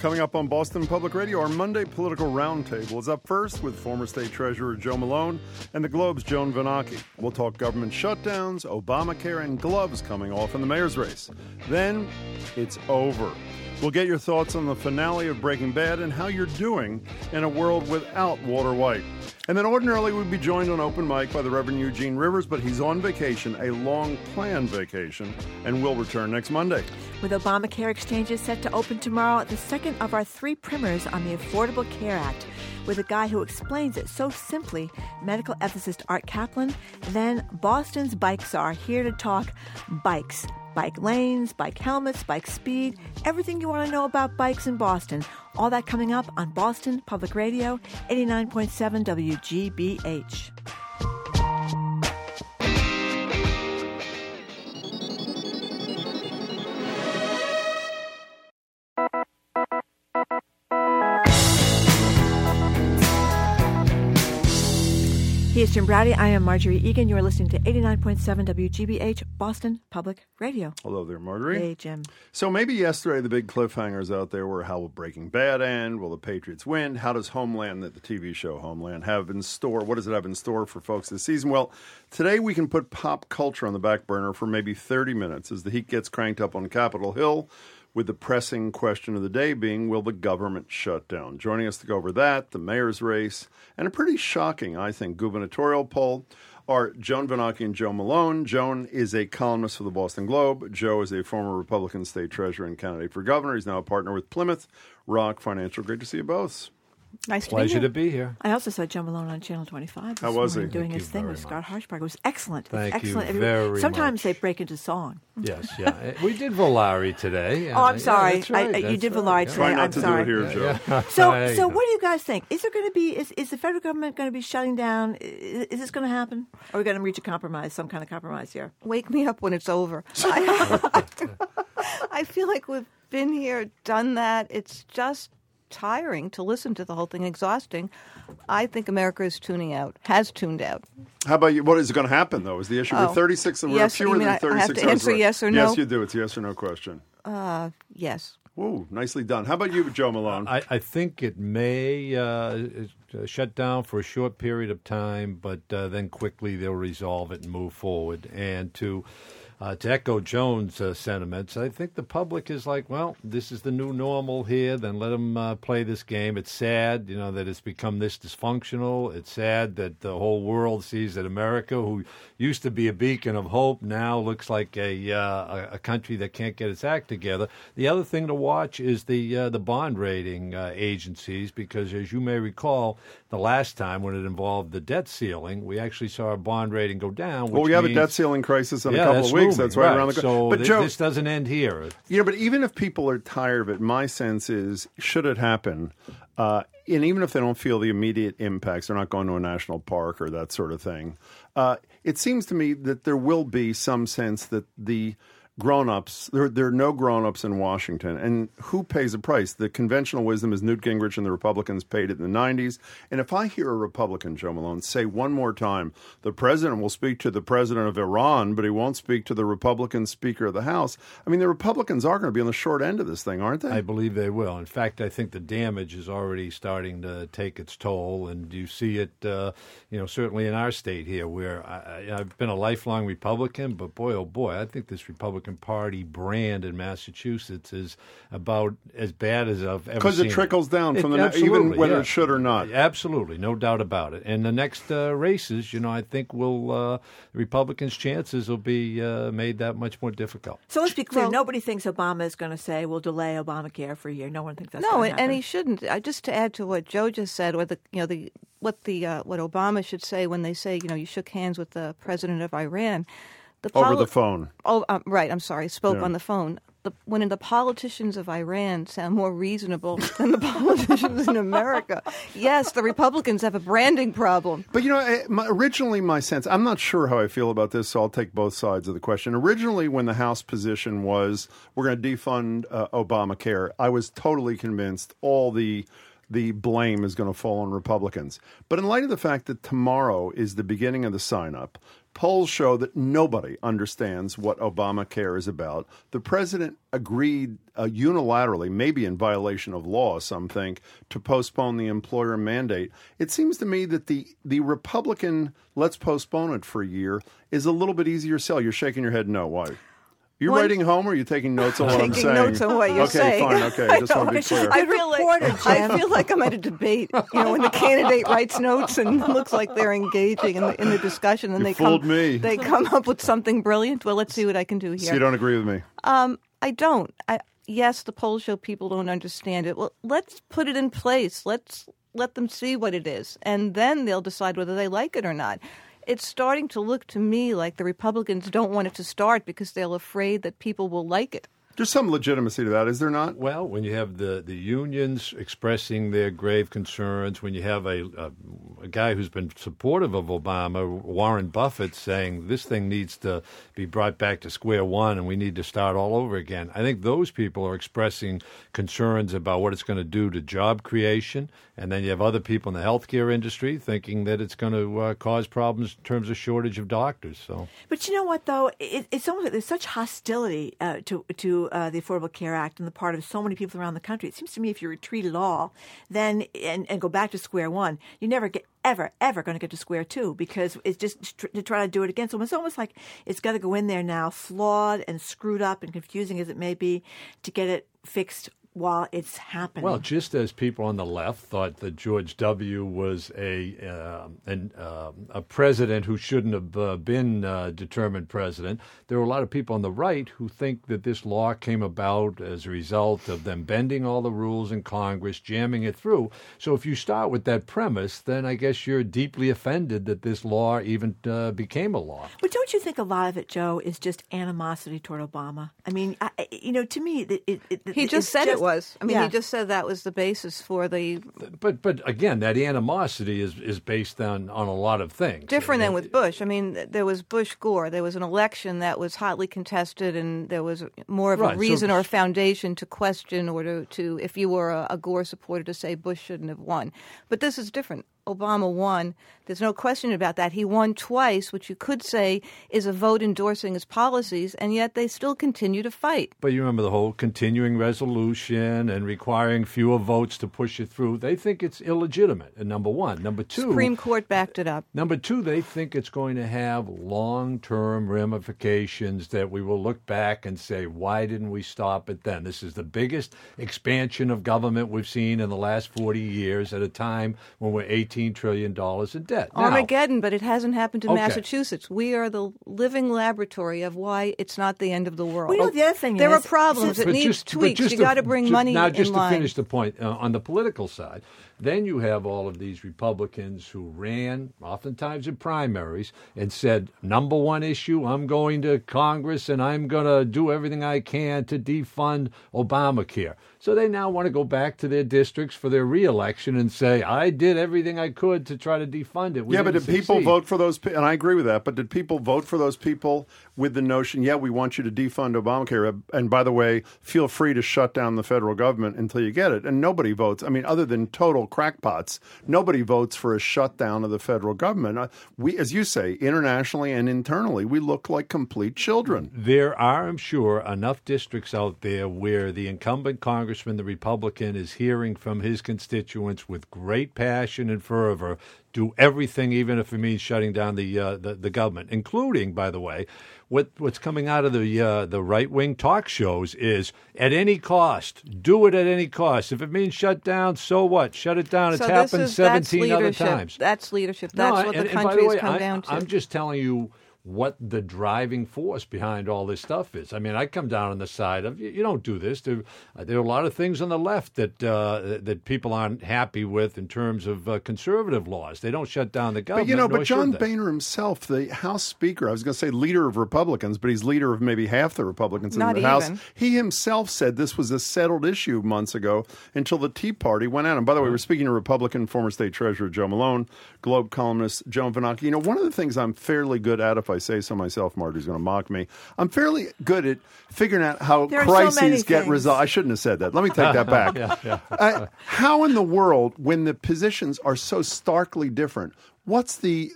Coming up on Boston Public Radio, our Monday Political Roundtable is up first with former State Treasurer Joe Malone and the Globe's Joan Venaki. We'll talk government shutdowns, Obamacare, and gloves coming off in the mayor's race. Then it's over. We'll get your thoughts on the finale of Breaking Bad and how you're doing in a world without Walter White. And then ordinarily we'd be joined on open mic by the Reverend Eugene Rivers, but he's on vacation, a long-planned vacation, and will return next Monday. With Obamacare exchanges set to open tomorrow, the second of our 3 primers on the Affordable Care Act, with a guy who explains it so simply, medical ethicist Art Kaplan. Then Boston's bikes are here to talk bikes. Bike lanes, bike helmets, bike speed, everything you want to know about bikes in Boston. All that coming up on Boston Public Radio, 89.7 WGBH. Here's Jim Brady. I am Marjorie Egan. You are listening to 89.7 WGBH, Boston Public Radio. Hello there, Marjorie. Hey, Jim. So maybe yesterday the big cliffhangers out there were how will Breaking Bad end? Will the Patriots win? How does Homeland, the TV show Homeland, have in store? What does it have in store for folks this season? Well, today we can put pop culture on the back burner for maybe 30 minutes as the heat gets cranked up on Capitol Hill, with the pressing question of the day being, will the government shut down? Joining us to go over that, the mayor's race, and a pretty shocking, I think, gubernatorial poll are Joan Venaki and Joe Malone. Joan is a columnist for the Boston Globe. Joe is a former Republican state treasurer and candidate for governor. He's now a partner with Plymouth Rock Financial. Great to see you both. Nice Pleasure to be here. I also saw Joe Malone on Channel 25 How was he? doing his thing with Scott Harshbarger. It was excellent. Thank excellent. you very Sometimes much. they break into song. Yes, yeah. We did Volare today. Oh, I'm sorry. Yeah, that's right, You did right. Volare Yeah. today. Try not I'm to sorry. do it here, Joe. So what do you guys think? Is there going to be is the federal government going to be shutting down? Is this going to happen? Or are we going to reach a compromise, some kind of compromise here? Wake me up when it's over. I feel like we've been here, done that. It's just tiring to listen to the whole thing, exhausting. I think America is tuning out, has tuned out. How about you? What is going to happen, though? Is the issue? We're 36, we're yes, fewer you mean than I 36 have to hours answer left. yes or no? Yes, you do. It's a yes or no question. Yes. Whoa, nicely done. How about you, Joe Malone? I think it may shut down for a short period of time, but then quickly they'll resolve it and move forward. And to echo Joan's sentiments, I think the public is like, well, this is the new normal here, then let them play this game. It's sad, that it's become this dysfunctional. It's sad that the whole world sees that America, who used to be a beacon of hope, now looks like a country that can't get its act together. The other thing to watch is the bond rating agencies, because as you may recall, the last time when it involved the debt ceiling, we actually saw our bond rating go down. Well, we have a debt ceiling crisis in a couple of weeks. That's right around the corner. So but Joe, this doesn't end here. But even if people are tired of it, my sense is, should it happen, and even if they don't feel the immediate impacts, they're not going to a national park or that sort of thing, it seems to me that there will be some sense that the grown-ups, there are no grown-ups in Washington. And who pays the price? The conventional wisdom is Newt Gingrich and the Republicans paid it in the 90s. And if I hear a Republican, Joe Malone, say one more time, the president will speak to the president of Iran, but he won't speak to the Republican Speaker of the House. I mean, the Republicans are going to be on the short end of this thing, aren't they? I believe they will. In fact, I think the damage is already starting to take its toll. And you see it, certainly in our state here, where I've been a lifelong Republican, but boy, oh boy, I think this Republican Party brand in Massachusetts is about as bad as I've ever seen. Because it trickles down from absolutely, even whether it should or not. Absolutely, no doubt about it. And the next races, I think the Republicans' chances will be made that much more difficult. So let's be clear. Nobody thinks Obama is going to say we'll delay Obamacare for a year. No one thinks that's going to happen. And he shouldn't. Just to add to what Joe just said, or what Obama should say when they say, you shook hands with the president of Iran. Over the phone. Oh, right. I'm sorry. Spoke on the phone. When the politicians of Iran sound more reasonable than the politicians in America. Yes, the Republicans have a branding problem. But, originally my sense, I'm not sure how I feel about this, so I'll take both sides of the question. Originally, when the House position was we're going to defund Obamacare, I was totally convinced all the blame is going to fall on Republicans. But in light of the fact that tomorrow is the beginning of the sign-up, Polls show that nobody understands what Obamacare is about. The president agreed unilaterally, maybe in violation of law, some think, to postpone the employer mandate. It seems to me that the Republican, let's postpone it for a year, is a little bit easier sell. You're shaking your head no. Why? You're writing home, or are you taking notes on what I'm saying? Taking notes on what you're saying. Okay, fine. Okay, I just want to be clear. I feel like I'm at a debate. When the candidate writes notes and it looks like they're engaging in the discussion, and they come up with something brilliant. Well, let's see what I can do here. So you don't agree with me? I don't. Yes, the polls show people don't understand it. Well, let's put it in place. Let's let them see what it is, and then they'll decide whether they like it or not. It's starting to look to me like the Republicans don't want it to start because they're afraid that people will like it. There's some legitimacy to that, is there not? Well, when you have the unions expressing their grave concerns, when you have a guy who's been supportive of Obama, Warren Buffett, saying this thing needs to be brought back to square one and we need to start all over again, I think those people are expressing concerns about what it's going to do to job creation. And then you have other people in the healthcare industry thinking that it's going to cause problems in terms of shortage of doctors. So, but you know what, though? It's almost like there's such hostility to the Affordable Care Act on the part of so many people around the country. It seems to me if you retreat at all, then and go back to square one, you never get ever going to get to square two because it's just to try to do it again. So it's almost like it's got to go in there now, flawed and screwed up and confusing as it may be, to get it fixed while it's happening. Well, just as people on the left thought that George W. was a president who shouldn't have been determined president, there are a lot of people on the right who think that this law came about as a result of them bending all the rules in Congress, jamming it through. So if you start with that premise, then I guess you're deeply offended that this law even became a law. But don't you think a lot of it, Joe, is just animosity toward Obama? I mean, to me, he just said it was. I mean, yeah. He just said that was the basis for the... But again, that animosity is based on a lot of things. Different than with Bush. I mean, there was Bush-Gore. There was an election that was hotly contested, and there was more of a reason or a foundation to question or to if you were a Gore supporter, to say Bush shouldn't have won. But this is different. Obama won. There's no question about that. He won twice, which you could say is a vote endorsing his policies, and yet they still continue to fight. But you remember the whole continuing resolution and requiring fewer votes to push it through. They think it's illegitimate, number one. Number two... Supreme Court backed it up. Number two, they think it's going to have long-term ramifications that we will look back and say, why didn't we stop it then? This is the biggest expansion of government we've seen in the last 40 years at a time when we're $18 trillion in debt. Armageddon, but it hasn't happened in Massachusetts. We are the living laboratory of why it's not the end of the world. We know the other thing there are problems. It needs tweaks. You got to bring money in line. Now, just to finish the point, on the political side, then you have all of these Republicans who ran, oftentimes in primaries, and said, number one issue, I'm going to Congress and I'm going to do everything I can to defund Obamacare. So they now want to go back to their districts for their re-election and say, I did everything I could to try to defund it. But did people vote for those people? And I agree with that, but did people vote for those people with the notion, we want you to defund Obamacare, and by the way, feel free to shut down the federal government until you get it? And nobody votes. I mean, other than total crackpots, nobody votes for a shutdown of the federal government. We, as you say, internationally and internally, we look like complete children. There are, I'm sure, enough districts out there where the incumbent congressman, the Republican, is hearing from his constituents with great passion and fervor, do everything, even if it means shutting down the government, including, by the way, what's coming out of the right-wing talk shows is, at any cost, do it at any cost. If it means shut down, so what? Shut it down. It's happened 17 other times. That's leadership. That's what the country has come down to. I'm just telling you what the driving force behind all this stuff is. I mean, I come down on the side of, you don't do this. There are a lot of things on the left that people aren't happy with in terms of conservative laws. They don't shut down the government. But John Boehner himself, the House Speaker, I was going to say leader of Republicans, but he's leader of maybe half the Republicans in the House. He himself said this was a settled issue months ago until the Tea Party went out. And by the way, we're speaking to Republican former State Treasurer Joe Malone, Globe columnist Joan Vanocchi. One of the things I'm fairly good at, if I say so myself, Marty's going to mock me, I'm fairly good at figuring out how crises get resolved. I shouldn't have said that. Let me take that back. How in the world, when the positions are so starkly different, What's the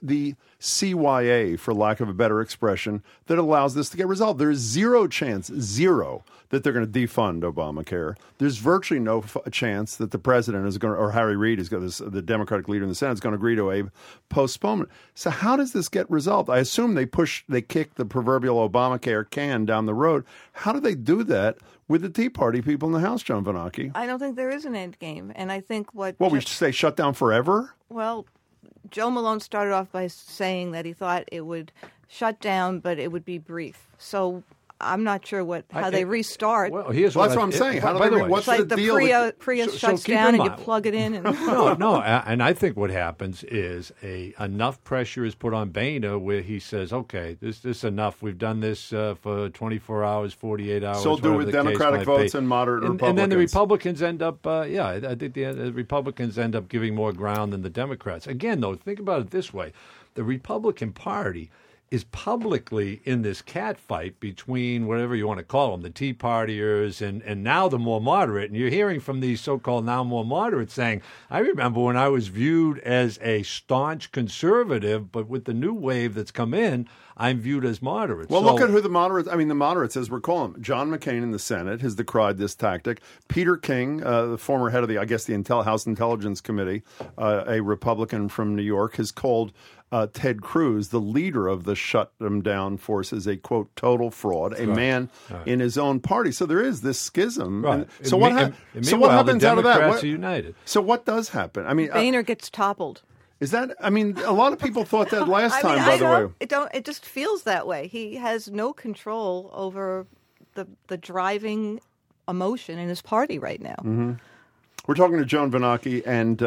CYA, for lack of a better expression, that allows this to get resolved? There's zero chance, that they're going to defund Obamacare. There's virtually no chance that the president is going to, or Harry Reid is going to, the Democratic leader in the Senate is going to agree to a postponement. So how does this get resolved? I assume they kick the proverbial Obamacare can down the road. How do they do that with the Tea Party people in the House, Joan Venocchi? I don't think there is an end game. And I think we should say shut down forever? Well, Joe Malone started off by saying that he thought it would shut down, but it would be brief. So I'm not sure how they restart. Well, that's what I'm saying. How do they? What's like the deal? Prius shuts down and you plug it in. And No, and I think what happens is enough pressure is put on Boehner where he says, "Okay, this is enough. We've done this for 24 hours, 48 hours." So do with Democratic votes and moderate Republicans. And then the Republicans end up, I think the Republicans end up giving more ground than the Democrats. Again, though, think about it this way: the Republican Party is publicly in this catfight between whatever you want to call them, the Tea Partiers and now the more moderate. And you're hearing from these so-called now more moderate saying, I remember when I was viewed as a staunch conservative, but with the new wave that's come in, I'm viewed as moderate. Well, look at who the moderates, as we're calling them. John McCain in the Senate has decried this tactic. Peter King, the former head of the House Intelligence Committee, a Republican from New York, has called Ted Cruz, the leader of the shut them down forces, a, quote, total fraud, a man in his own party. So there is this schism. Right. So what happens out of that? United. So what does happen? I mean, Boehner gets toppled. Is that? I mean, a lot of people thought that last time. By the way, it just feels that way. He has no control over the driving emotion in his party right now. Mm-hmm. We're talking to Joan Venocchi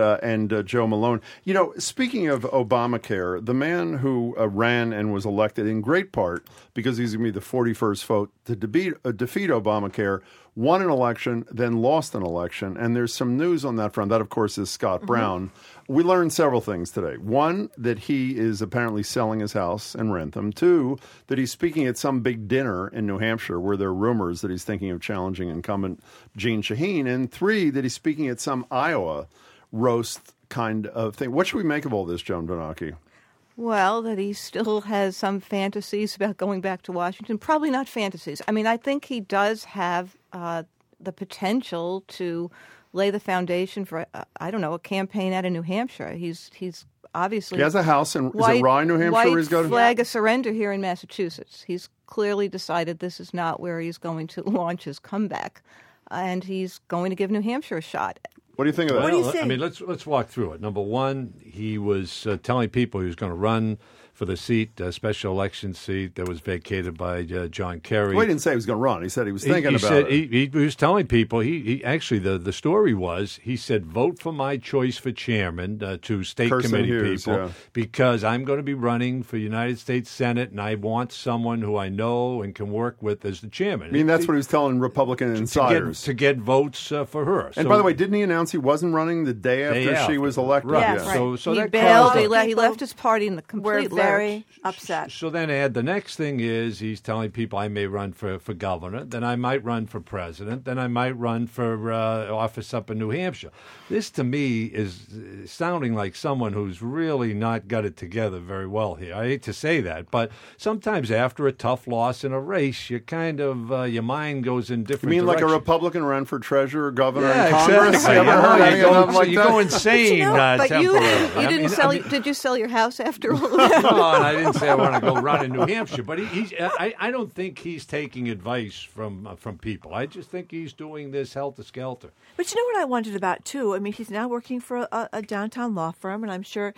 and Joe Malone. You know, speaking of Obamacare, the man who ran and was elected in great part because he's going to be the 41st vote to defeat Obamacare, won an election, then lost an election. And there's some news on that front. That, of course, is Scott Brown. Mm-hmm. We learned several things today. One, that he is apparently selling his house in Rentham. Two, that he's speaking at some big dinner in New Hampshire where there are rumors that he's thinking of challenging incumbent Jeanne Shaheen. And three, that he's speaking at some Iowa roast kind of thing. What should we make of all this, Joan Venocchi? Well, that he still has some fantasies about going back to Washington. Probably not fantasies. I mean, I think he does have the potential to lay the foundation for, a campaign out of New Hampshire. He's obviously... He has a house in Rye, New Hampshire, where he's going to... flag of surrender here in Massachusetts. He's clearly decided this is not where he's going to launch his comeback, and he's going to give New Hampshire a shot. What do you think of that? What do you think? I mean, let's walk through it. Number one, he was telling people he was going to run for the seat, special election seat that was vacated by John Kerry. Well, he didn't say he was going to run. He said he was thinking about it. He was telling people, he actually, the story was, he said, vote for my choice for chairman to state Kirsten committee Hughes, people because I'm going to be running for United States Senate and I want someone who I know and can work with as the chairman. I mean, that's what he was telling Republican insiders. To get votes for her. And by the way, didn't he announce he wasn't running the day after she was elected? Right. Yes. Yeah. So he that bailed. He left his party in the complete very upset. So then the next thing is he's telling people I may run for governor, then I might run for president, then I might run for office up in New Hampshire. This to me is sounding like someone who's really not got it together very well here. I hate to say that, but sometimes after a tough loss in a race, you kind of, your mind goes in different You mean directions. like a Republican ran for treasurer, governor, Yeah, and Congress? exactly. You ever heard anything like you that? go insane temporarily. You didn't sell. Did you sell your house after all of that? No, and I didn't say I want to go run in New Hampshire, but I don't think he's taking advice from people. I just think he's doing this helter-skelter. But you know what I wondered about, too? I mean, he's now working for a downtown law firm, and I'm sure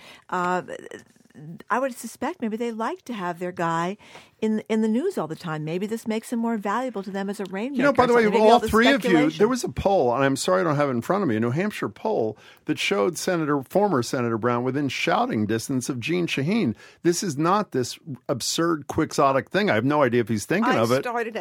I would suspect maybe they like to have their guy in the news all the time. Maybe this makes him more valuable to them as a rainmaker. You know, by the way, maybe all the three of you, speculation. there was a poll, and I'm sorry I don't have it in front of me, a New Hampshire poll that showed former Senator Brown within shouting distance of Jeanne Shaheen. This is not this absurd, quixotic thing. I have no idea if he's thinking of it. I started out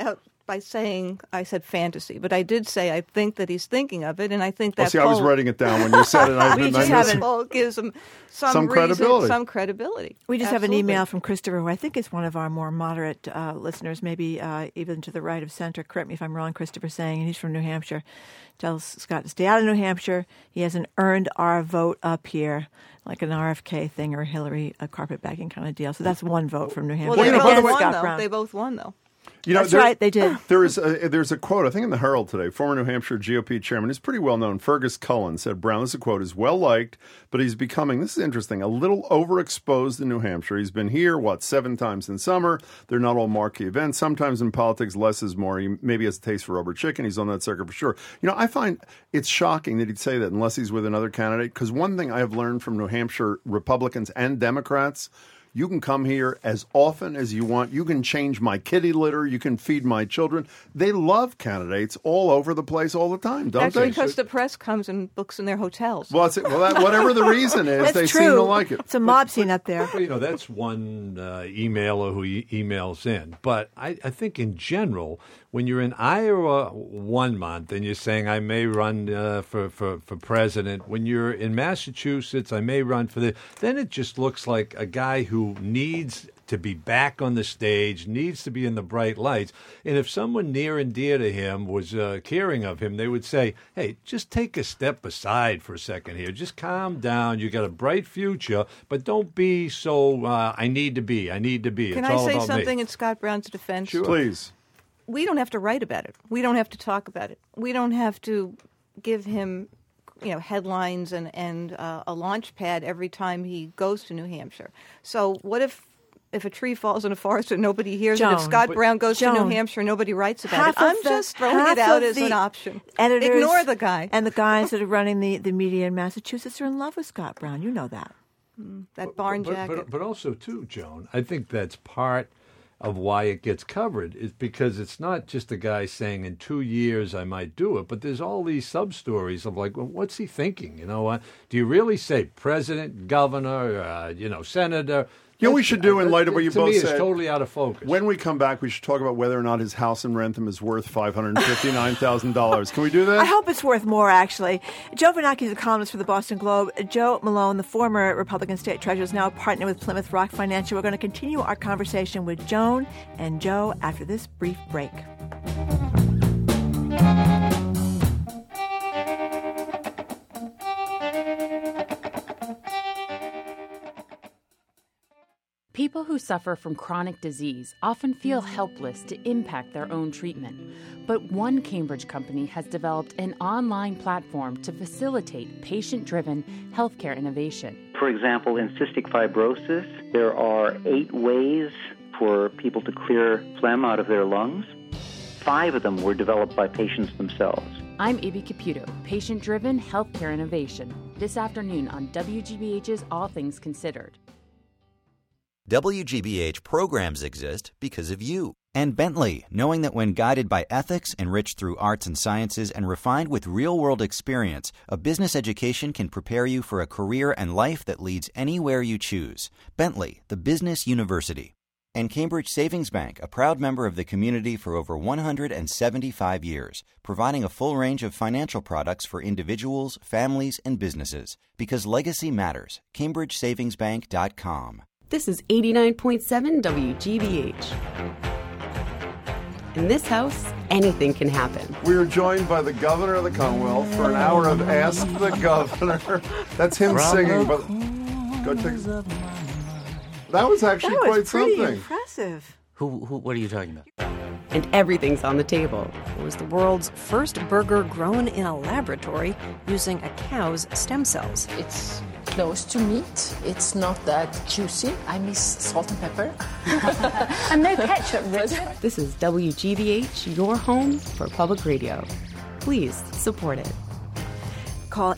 by saying I said fantasy, but I did say I think that he's thinking of it, and I think that I was writing it down when you said it. Poll gives him some credibility. Some credibility. We just have an email from Christopher, who I think is one of our more moderate listeners, maybe even to the right of center. Correct me if I'm wrong, Christopher, saying, and he's from New Hampshire, tells Scott to stay out of New Hampshire. He hasn't earned our vote up here, like an RFK thing or Hillary carpetbagging kind of deal. So that's one vote from New Hampshire. Well, they both won, though. That's right, they did. There's a quote, I think in the Herald today, former New Hampshire GOP chairman, who's pretty well known, Fergus Cullen, said Brown, this is a quote, is well liked, but he's becoming, this is interesting, a little overexposed in New Hampshire. He's been here, 7 times in summer. They're not all marquee events. Sometimes in politics, less is more. He maybe has a taste for rubber chicken. He's on that circuit for sure. I find it's shocking that he'd say that unless he's with another candidate, because one thing I have learned from New Hampshire Republicans and Democrats, you can come here as often as you want. You can change my kitty litter. You can feed my children. They love candidates all over the place all the time, don't Actually, they? because the press comes and books in their hotels. Well, whatever the reason is, they seem to like it. It's a mob scene up there. Well, that's one emailer who emails in. But I think in general, when you're in Iowa 1 month and you're saying, I may run for president, when you're in Massachusetts, I may run for this, then it just looks like a guy who needs to be back on the stage, needs to be in the bright lights. And if someone near and dear to him was caring of him, they would say, hey, just take a step aside for a second here. Just calm down. You got a bright future, but don't be so, I need to be. Can I say something in Scott Brown's defense? Sure. Please. We don't have to write about it. We don't have to talk about it. We don't have to give him headlines and a launch pad every time he goes to New Hampshire. So what if a tree falls in a forest and nobody hears it? If Scott Brown goes to New Hampshire, nobody writes about it. I'm just throwing it out as an option. Ignore the guy. And the guys that are running the media in Massachusetts are in love with Scott Brown. You know that. That barn jacket. But also, too, Joan, I think that's part of why it gets covered is because it's not just a guy saying in 2 years I might do it, but there's all these sub-stories of like, well, what's he thinking? Do you really say president, governor, senator? We should do in light of what you both said. To me, it's totally out of focus. When we come back, we should talk about whether or not his house in Rentham is worth $559,000. Can we do that? I hope it's worth more, actually. Joe Vernacchi is a columnist for the Boston Globe. Joe Malone, the former Republican state treasurer, is now a partner with Plymouth Rock Financial. We're going to continue our conversation with Joan and Joe after this brief break. People who suffer from chronic disease often feel helpless to impact their own treatment. But one Cambridge company has developed an online platform to facilitate patient-driven healthcare innovation. For example, in cystic fibrosis, there are 8 ways for people to clear phlegm out of their lungs. 5 of them were developed by patients themselves. I'm Ibi Caputo, patient-driven healthcare innovation, this afternoon on WGBH's All Things Considered. WGBH programs exist because of you. And Bentley, knowing that when guided by ethics, enriched through arts and sciences, and refined with real-world experience, a business education can prepare you for a career and life that leads anywhere you choose. Bentley, the business university. And Cambridge Savings Bank, a proud member of the community for over 175 years, providing a full range of financial products for individuals, families, and businesses. Because legacy matters. CambridgeSavingsBank.com. This is 89.7 WGBH. In this house, anything can happen. We are joined by the Governor of the Commonwealth for an hour of Ask the Governor. That's him singing, but go take. That was actually quite something. Impressive. What are you talking about? And everything's on the table. It was the world's first burger grown in a laboratory using a cow's stem cells. It's close to meat. It's not that juicy. I miss salt and pepper. And no ketchup, Richard. This is WGBH, your home for public radio. Please support it. Call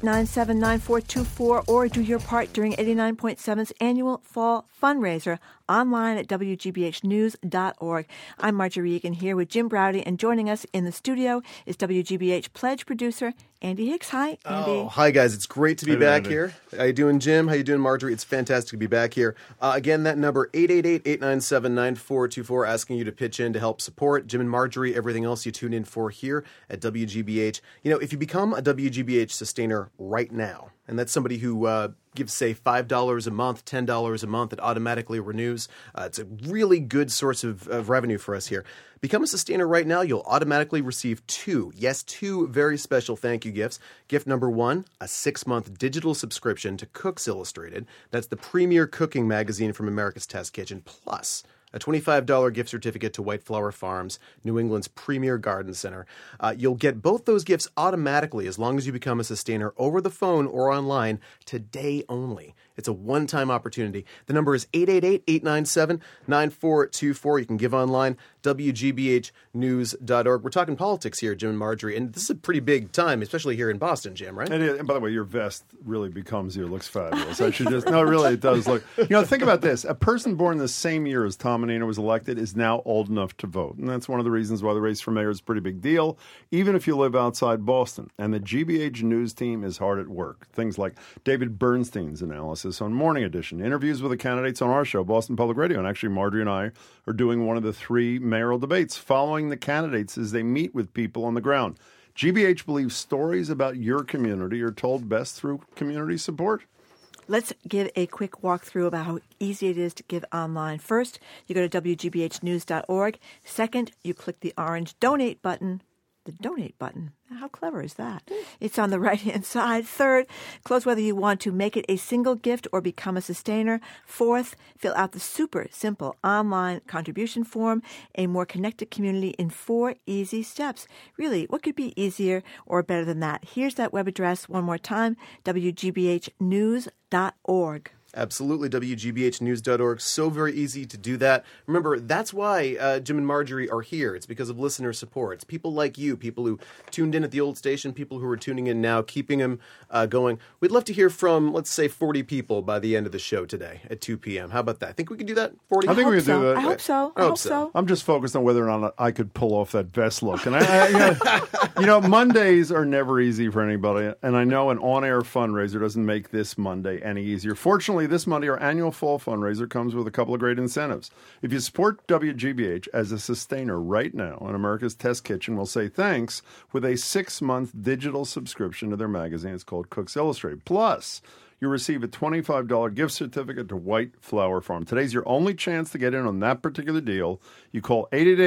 888-897-9424 or do your part during 89.7's annual fall fundraiser online at WGBHnews.org. I'm Marjorie Egan here with Jim Braude, and joining us in the studio is WGBH Pledge producer Andy Hicks. Hi, Andy. Oh, hi, guys. It's great to be back here. How you doing, Jim? How you doing, Marjorie? It's fantastic to be back here. Again, that number, 888-897-9424, asking you to pitch in to help support Jim and Marjorie, everything else you tune in for here at WGBH. You know, if you become a WGBH sustainer right now, and that's somebody who gives, say, $5 a month, $10 a month, it automatically renews. It's a really good source of revenue for us here. Become a sustainer right now. You'll automatically receive two very special thank you gifts. Gift number one, a 6-month digital subscription to Cooks Illustrated. That's the premier cooking magazine from America's Test Kitchen, plus a $25 gift certificate to White Flower Farms, New England's premier garden center. You'll get both those gifts automatically as long as you become a sustainer over the phone or online today only. It's a one-time opportunity. The number is 888-897-9424. You can give online, WGBHnews.org. We're talking politics here, Jim and Marjorie, and this is a pretty big time, especially here in Boston, Jim, right? It is. And by the way, your vest really becomes you. It looks fabulous. I should just, no, really, it does look. You know, think about this. A person born the same year as Tom Menino was elected is now old enough to vote. And that's one of the reasons why the race for mayor is a pretty big deal, even if you live outside Boston. And the GBH News team is hard at work. Things like David Bernstein's analysis on Morning Edition, interviews with the candidates on our show, Boston Public Radio. And actually, Marjorie and I are doing one of the 3 mayoral debates, following the candidates as they meet with people on the ground. GBH believes stories about your community are told best through community support. Let's give a quick walkthrough about how easy it is to give online. First, you go to WGBHnews.org. Second, you click the orange donate button. The donate button. How clever is that? It's on the right-hand side. Third, close whether you want to make it a single gift or become a sustainer. Fourth, fill out the super simple online contribution form, a more connected community in 4 easy steps. Really, what could be easier or better than that? Here's that web address one more time, WGBHnews.org. Absolutely, WGBHnews.org. So very easy to do that. Remember, that's why Jim and Marjorie are here. It's because of listener support. It's people like you, people who tuned in at the old station, people who are tuning in now, keeping them going. We'd love to hear from, let's say, 40 people by the end of the show today at 2 p.m. How about that? I think we can do that, 40? I think we can do that. I hope so. I'm just focused on whether or not I could pull off that vest look. And you know, Mondays are never easy for anybody. And I know an on-air fundraiser doesn't make this Monday any easier. Fortunately, this Monday, our annual fall fundraiser comes with a couple of great incentives. If you support WGBH as a sustainer right now, and America's Test Kitchen will say thanks with a 6-month digital subscription to their magazine. It's called Cooks Illustrated. Plus, you receive a $25 gift certificate to White Flower Farm. Today's your only chance to get in on that particular deal. You call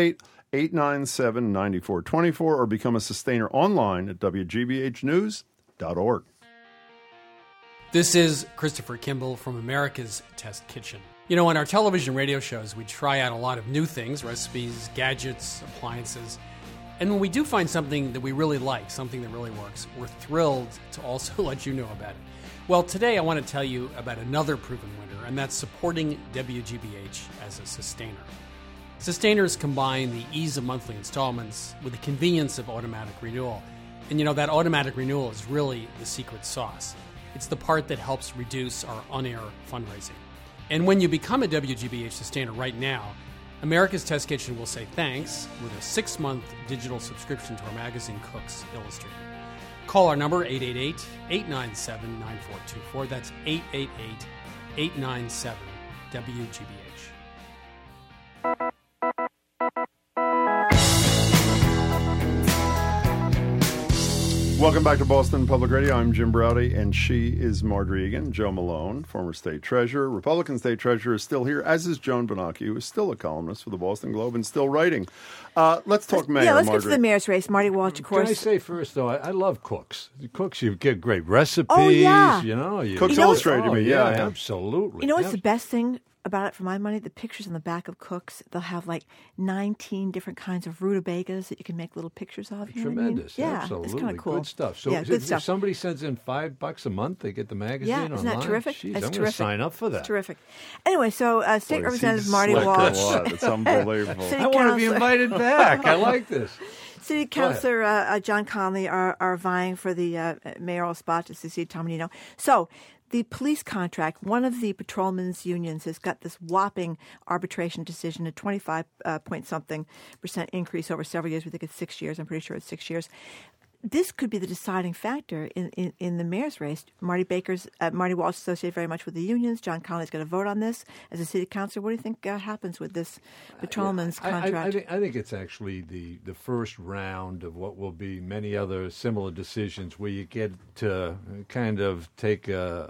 888-897-9424 or become a sustainer online at WGBHnews.org. This is Christopher Kimball from America's Test Kitchen. You know, on our television radio shows, we try out a lot of new things, recipes, gadgets, appliances. And when we do find something that we really like, something that really works, we're thrilled to also let you know about it. Well, today I want to tell you about another proven winner, and that's supporting WGBH as a sustainer. Sustainers combine the ease of monthly installments with the convenience of automatic renewal. And you know, that automatic renewal is really the secret sauce. It's the part that helps reduce our on-air fundraising. And when you become a WGBH sustainer right now, America's Test Kitchen will say thanks with a 6-month digital subscription to our magazine, Cooks Illustrated. Call our number, 888-897-9424. That's 888-897-WGBH. Welcome back to Boston Public Radio. I'm Jim Braude, and she is Marjorie Egan. Joe Malone, former state treasurer, Republican state treasurer, is still here, as is Joan Bernanke, who is still a columnist for the Boston Globe and still writing. Let's talk mayor, let's Marjorie. get to the mayor's race. Marty Walsh, of course. Can I say first, though, I love Cooks. Cooks, you get great recipes. Oh, yeah. You know, Cooks Illustrated me, yeah. Absolutely. You know what's the best thing about it for my money? The pictures on the back of Cooks. They'll have like 19 different kinds of rutabagas that you can make little pictures of. You Tremendous. Know what I mean? Yeah, absolutely. it's kind of cool. Good stuff. So good if stuff. somebody sends in $5 a month, they get the magazine online. Isn't that terrific? Jeez, It's I'm going terrific. to sign up for that. It's terrific. Anyway, so State Representative He's Marty slick a Walsh. lot. It's unbelievable. City I want to be Council- invited back. I like this. City Councilor John Connolly are vying for the mayoral spot to succeed Tom Menino. So the police contract, one of the patrolmen's unions has got this whopping arbitration decision, a 25-point-something% increase over several years. We think it's 6 years. I'm pretty sure it's 6 years. This could be the deciding factor in the mayor's race. Marty Walsh associated very much with the unions. John Connolly's going to vote on this as a city councilor. What do you think happens with this patrolman's contract? I think it's actually the first round of what will be many other similar decisions where you get to kind of take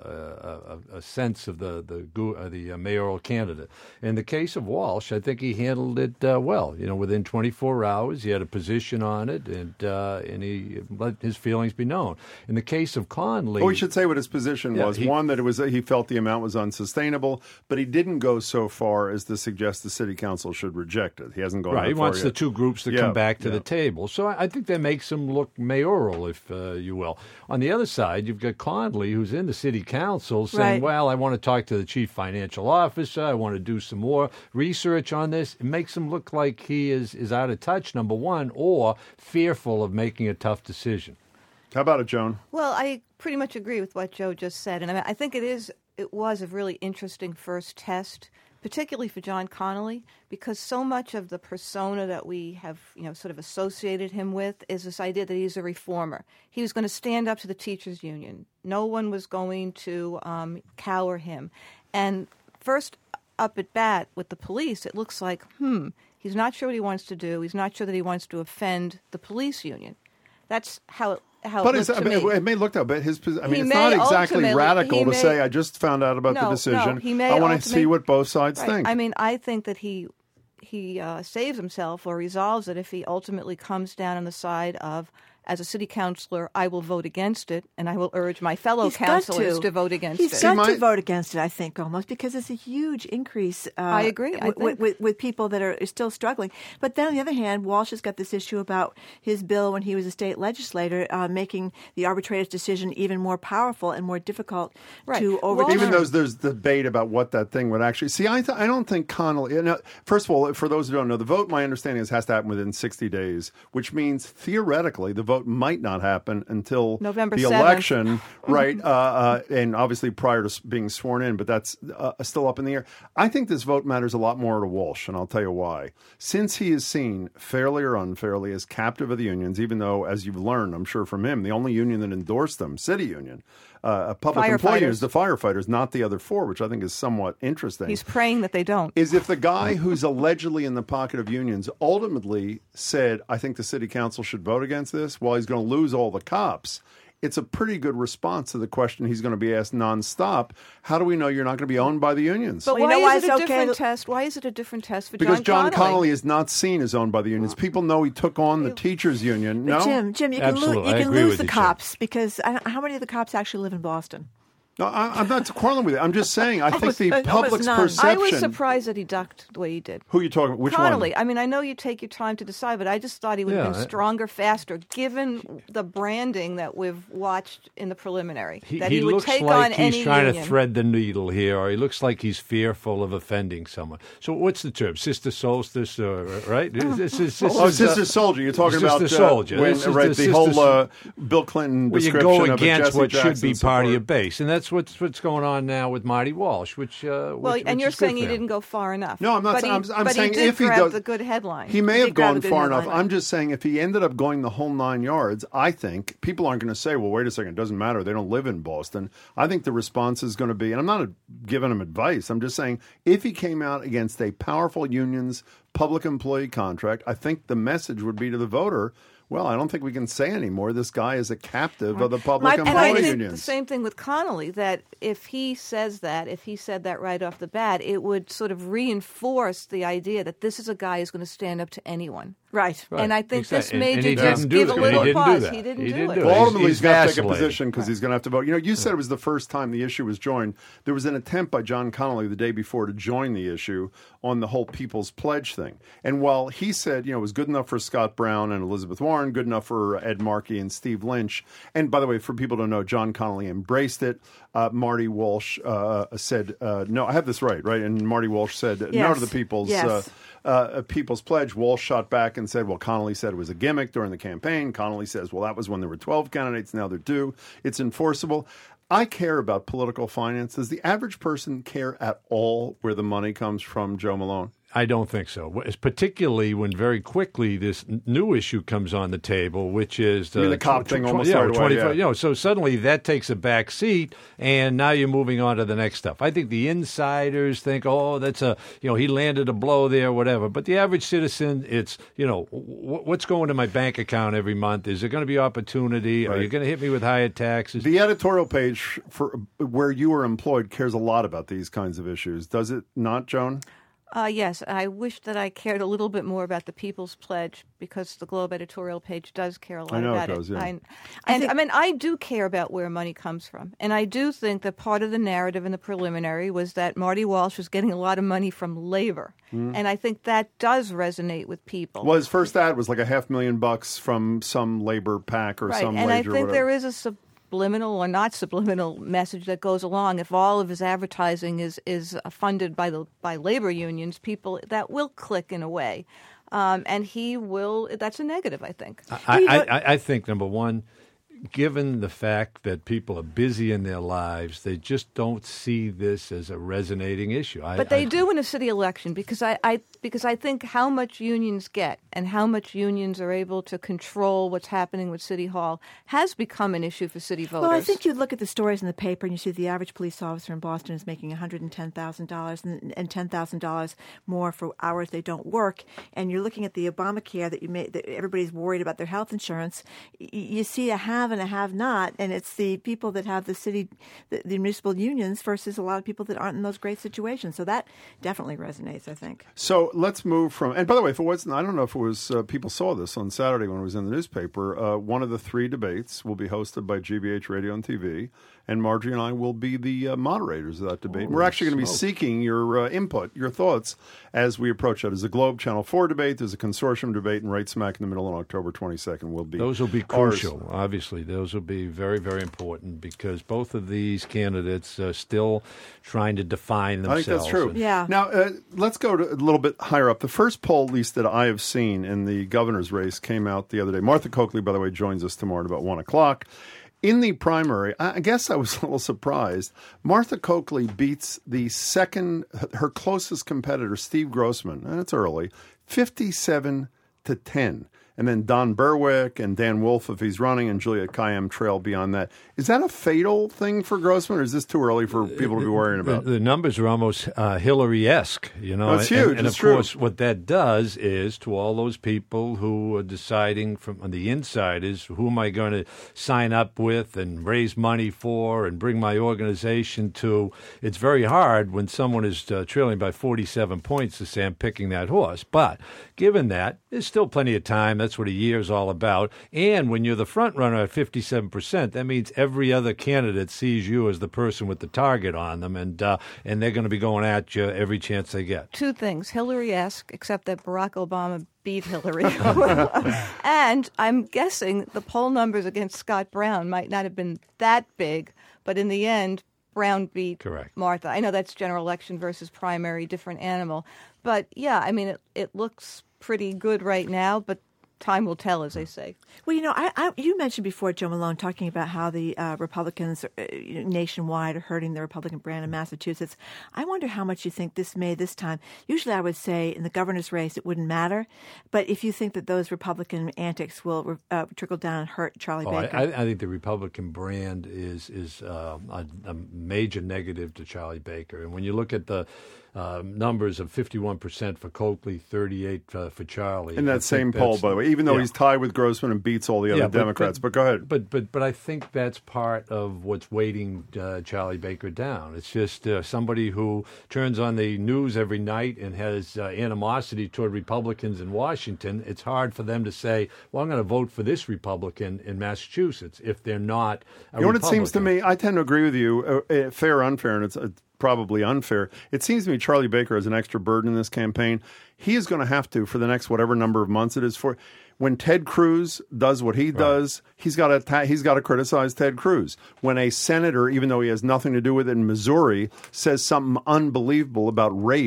a sense of the mayoral candidate. In the case of Walsh, I think he handled it well. Within 24 hours, he had a position on it, and he let his feelings be known. In the case of Connolly... Well, we should say what his position was. One, that he felt the amount was unsustainable, but he didn't go so far as to suggest the city council should reject it. He hasn't gone that far He wants yet. the two groups to come back to the table. So I think that makes him look mayoral, if you will. On the other side, you've got Connolly, who's in the city council, saying, well, I want to talk to the chief financial officer. I want to do some more research on this. It makes him look like he is out of touch, number one, or fearful of making a tough decision. How about it, Joan? Well, I pretty much agree with what Joe just said. And I think it was a really interesting first test, particularly for John Connolly, because so much of the persona that we have, sort of associated him with is this idea that he's a reformer. He was going to stand up to the teachers' union. No one was going to cower him. And first up at bat with the police, it looks like, he's not sure what he wants to do. He's not sure that he wants to offend the police union. That's how it looked to me. It may look that, but it's not exactly radical to say, I just found out about the decision. I want to see what both sides think. I mean, I think that he saves himself or resolves it if he ultimately comes down on the side of, as a city councilor, I will vote against it, and I will urge my fellow councilors to vote against it. He's got to vote against it, I think, almost, because it's a huge increase. I agree. With people that are still struggling. But then, on the other hand, Walsh has got this issue about his bill when he was a state legislator, making the arbitrator's decision even more powerful and more difficult to overturn. Even though there's debate about what that thing would actually... See, I don't think Connolly... First of all, for those who don't know, the vote, my understanding is, has to happen within 60 days, which means, theoretically, the vote might not happen until November the 7th. Election, right? And obviously prior to being sworn in, but that's still up in the air. I think this vote matters a lot more to Walsh, and I'll tell you why. Since he is seen, fairly or unfairly, as captive of the unions, even though, as you've learned, I'm sure from him, the only union that endorsed them, city union, public employees, the firefighters, not the other four, which I think is somewhat interesting. He's praying that they don't. Is if the guy who's allegedly in the pocket of unions ultimately said, I think the city council should vote against this, while he's going to lose all the cops, it's a pretty good response to the question he's going to be asked nonstop. How do we know you're not going to be owned by the unions? But why is it a different test? Why is it a different test for John Connolly? Because John Connolly is not seen as owned by the unions. People know he took on the teachers' union. No? Jim, you can lose the cops because how many of the cops actually live in Boston? No, I'm not quarreling with it. I'm just saying I think the public's perception... I was surprised that he ducked the way he did. Who are you talking about? Which Connolly. one? I mean, I know you take your time to decide, but I just thought he would have been stronger, faster, given the branding that we've watched in the preliminary. He would looks take like on he's any trying union. to thread the needle here, or he looks like he's fearful of offending someone. So what's the term? Sister Solstice, right? Sister Soldier. You're talking about Sister Soldier. the whole Bill Clinton description you go of against Jesse what Jackson should be part of your base, and that's what's going on now with Marty Walsh, which and you're saying he didn't go far enough. No, I'm not. I'm saying if he does, the good headline. He may have gone far enough. I'm just saying if he ended up going the whole 9 yards, I think people aren't going to say, "Well, wait a second, it doesn't matter. They don't live in Boston." I think the response is going to be, and I'm not giving him advice. I'm just saying if he came out against a powerful union's public employee contract, I think the message would be to the voter, well, I don't think we can say anymore this guy is a captive of the public employee unions. The same thing with Connolly, that if he said that right off the bat, it would sort of reinforce the idea that this is a guy who's going to stand up to anyone. Right. And I think this made you just give a little pause. He didn't do it. Well, ultimately, he's got to take a position because he's going to have to vote. You said it was the first time the issue was joined. There was an attempt by John Connolly the day before to join the issue on the whole People's Pledge thing. And while he said, it was good enough for Scott Brown and Elizabeth Warren, good enough for Ed Markey and Steve Lynch. And by the way, for people to know, John Connolly embraced it. Marty Walsh said, no, I have this right? And Marty Walsh said no to the People's People's Pledge. Walsh shot back and and said, well, Connolly said it was a gimmick during the campaign. Connolly says, well, that was when there were 12 candidates. Now there are 2. It's enforceable. I care about political finance. Does the average person care at all where the money comes from, Joe Malone? I don't think so. It's particularly when very quickly this new issue comes on the table, which is the cop thing almost right away. Yeah. So suddenly that takes a back seat, and now you're moving on to the next stuff. I think the insiders think, oh, that's he landed a blow there, whatever. But the average citizen, it's, what's going to my bank account every month? Is there going to be opportunity? Right. Are you going to hit me with higher taxes? The editorial page for where you are employed cares a lot about these kinds of issues. Does it not, Joan? Yes, I wish that I cared a little bit more about the People's Pledge because the Globe editorial page does care a lot about it. Yeah. I do care about where money comes from. And I do think that part of the narrative in the preliminary was that Marty Walsh was getting a lot of money from labor. And I think that does resonate with people. Well, his first ad was like $500,000 from some labor PAC or some and wage I think or whatever. there is a subliminal or not subliminal message that goes along. If all of his advertising is funded by labor unions, people that will click in a way, and he will. That's a negative, I think. I think number one, given the fact that people are busy in their lives, they just don't see this as a resonating issue. But they do in a city election because I think how much unions get and how much unions are able to control what's happening with City Hall has become an issue for city voters. Well, I think you look at the stories in the paper and you see the average police officer in Boston is making $110,000 and $10,000 more for hours they don't work. And you're looking at the Obamacare that everybody's worried about their health insurance. You see a have and a have not, and it's the people that have the municipal unions versus a lot of people that aren't in those great situations. So that definitely resonates, I think. So let's move from, and by the way, if it wasn't, I don't know if it was, people saw this on Saturday when it was in the newspaper, one of the 3 debates will be hosted by GBH Radio and TV, and Margie and I will be the moderators of that debate. We're actually going to be seeking your input, your thoughts, as we approach that. There's a Globe Channel 4 debate, there's a consortium debate, and right smack in the middle on October 22nd will be Those will be crucial, obviously. Those will be very, very important because both of these candidates are still trying to define themselves. I think that's true. Yeah. Now, let's go to a little bit higher up. The first poll, at least that I have seen in the governor's race, came out the other day. Martha Coakley, by the way, joins us tomorrow at about 1 o'clock. In the primary, I guess I was a little surprised. Martha Coakley beats her closest competitor, Steve Grossman, and it's early, 57-10. And then Don Berwick and Dan Wolf, if he's running, and Juliet Kayyem trail beyond that. Is that a fatal thing for Grossman, or is this too early for people to be worrying about? The numbers are almost Hillary-esque, That's huge. And of course, what that does is to all those people who are deciding from on the inside is who am I going to sign up with and raise money for and bring my organization to. It's very hard when someone is trailing by 47 points to say I'm picking that horse. But given that, there's still plenty of time. That's what a year is all about. And when you're the front runner at 57%, that means every other candidate sees you as the person with the target on them, and they're going to be going at you every chance they get. 2 things. Hillary-esque, except that Barack Obama beat Hillary. And I'm guessing the poll numbers against Scott Brown might not have been that big, but in the end, Brown beat Martha. I know that's general election versus primary, different animal. But, yeah, I mean, it looks pretty good right now, but time will tell, as they say. Well, you mentioned before, Joe Malone, talking about how the Republicans nationwide are hurting the Republican brand in Massachusetts. I wonder how much you think this time. Usually I would say in the governor's race it wouldn't matter, but if you think that those Republican antics will trickle down and hurt Charlie Baker. I think the Republican brand is a major negative to Charlie Baker. And when you look at the numbers of 51% for Coakley, 38% for Charlie. In that same poll, by the way, even though he's tied with Grossman and beats all the other Democrats. But go ahead. But I think that's part of what's weighting Charlie Baker down. It's just somebody who turns on the news every night and has animosity toward Republicans in Washington. It's hard for them to say, well, I'm going to vote for this Republican in Massachusetts if they're not a Republican. You know what it seems to me? I tend to agree with you, fair or unfair, and it's probably unfair. It seems to me Charlie Baker has an extra burden in this campaign. He is going to have to, for the next whatever number of months it is, for when Ted Cruz does what he does, he's got to criticize Ted Cruz. When a senator, even though he has nothing to do with it in Missouri, says something unbelievable about rape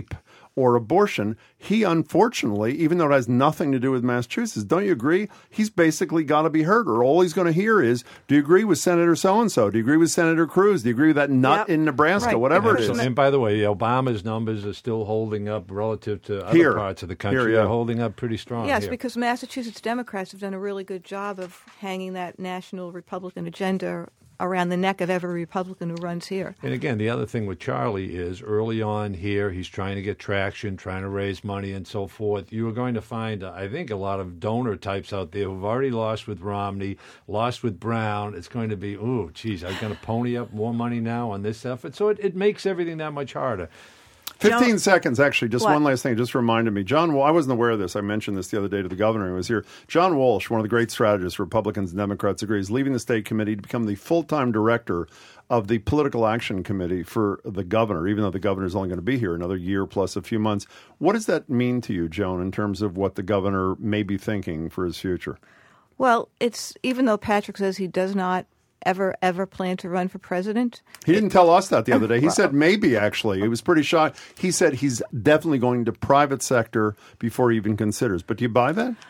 or abortion. He, unfortunately, even though it has nothing to do with Massachusetts, don't you agree? He's basically got to be heard, or all he's going to hear is, do you agree with Senator so-and-so? Do you agree with Senator Cruz? Do you agree with that nut in Nebraska? Right. Whatever it is. And by the way, Obama's numbers are still holding up relative to other parts of the country. They're holding up pretty strong. Yes, because Massachusetts Democrats have done a really good job of hanging that national Republican agenda around the neck of every Republican who runs here. And again, the other thing with Charlie is early on here, he's trying to get traction, trying to raise money and so forth. You are going to find, I think, a lot of donor types out there who've already lost with Romney, lost with Brown. It's going to be, I'm going to pony up more money now on this effort. So it makes everything that much harder. 15 seconds, actually. Just one last thing. It just reminded me. I wasn't aware of this. I mentioned this the other day to the governor who was here. John Walsh, one of the great strategists, Republicans and Democrats agree, is leaving the state committee to become the full-time director of the Political Action Committee for the governor, even though the governor is only going to be here another year plus a few months. What does that mean to you, Joan, in terms of what the governor may be thinking for his future? Well, even though Patrick says he does not ever plan to run for president. He didn't tell us that the other day. He said maybe, actually. He was pretty shy. He said he's definitely going to private sector before he even considers. But do you buy that?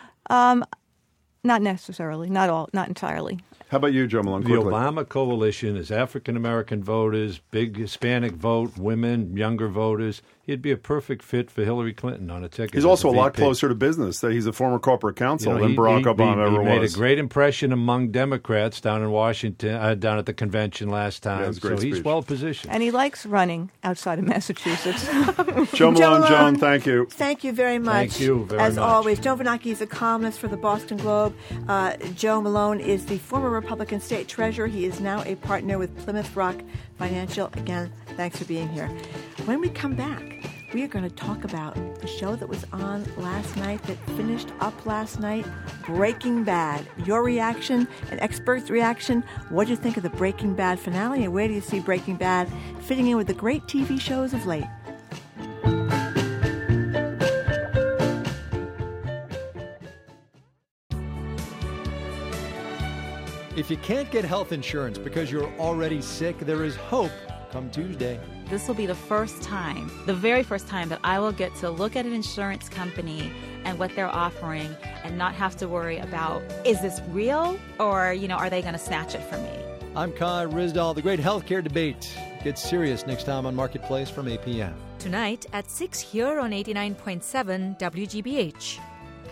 Not necessarily. Not entirely. How about you, Joe Malone? Quickly. The Obama coalition is African-American voters, big Hispanic vote, women, younger voters. He'd be a perfect fit for Hillary Clinton on a ticket. He's also a lot closer to business. He's a former corporate counsel than Barack Obama ever was. He made a great impression among Democrats down in Washington, down at the convention last time. So he's well positioned. And he likes running outside of Massachusetts. Joe Malone, Joan, thank you. Thank you very much. Thank you very much. As always, Joe Vernacki is a columnist for the Boston Globe. Joe Malone is the former Republican state treasurer. He is now a partner with Plymouth Rock Financial. Again, thanks for being here. When we come back, we are going to talk about the show that was on last night, that finished up last night, Breaking Bad. Your reaction, an expert's reaction. What do you think of the Breaking Bad finale, and where do you see Breaking Bad fitting in with the great TV shows of late? If you can't get health insurance because you're already sick, there is hope come Tuesday. This will be the very first time that I will get to look at an insurance company and what they're offering and not have to worry about, is this real or, are they going to snatch it from me? I'm Kai Ryssdal. The great healthcare debate gets serious next time on Marketplace from 8 p.m. Tonight at 6 here on 89.7 WGBH.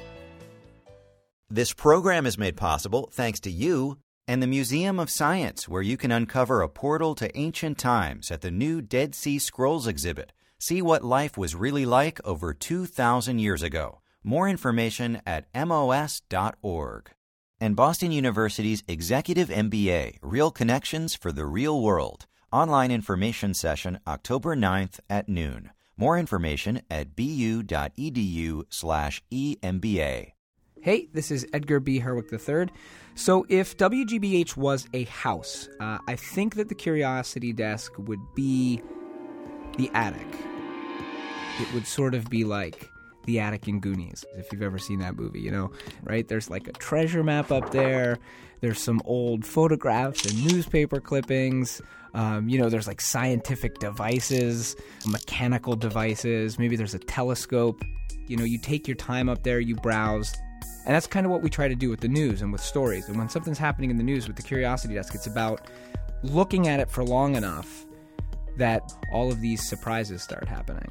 This program is made possible thanks to you and the Museum of Science, where you can uncover a portal to ancient times at the new Dead Sea Scrolls exhibit. See what life was really like over 2,000 years ago. More information at mos.org. And Boston University's Executive MBA, Real Connections for the Real World. Online information session October 9th at noon. More information at bu.edu/EMBA. Hey, this is Edgar B. Herwick III. So if WGBH was a house, I think that the Curiosity Desk would be the attic. It would sort of be like the attic in Goonies, if you've ever seen that movie, right? There's like a treasure map up there. There's some old photographs and newspaper clippings. There's like scientific devices, mechanical devices. Maybe there's a telescope. You take your time up there, you browse. And that's kind of what we try to do with the news and with stories. And when something's happening in the news with the Curiosity Desk, it's about looking at it for long enough that all of these surprises start happening.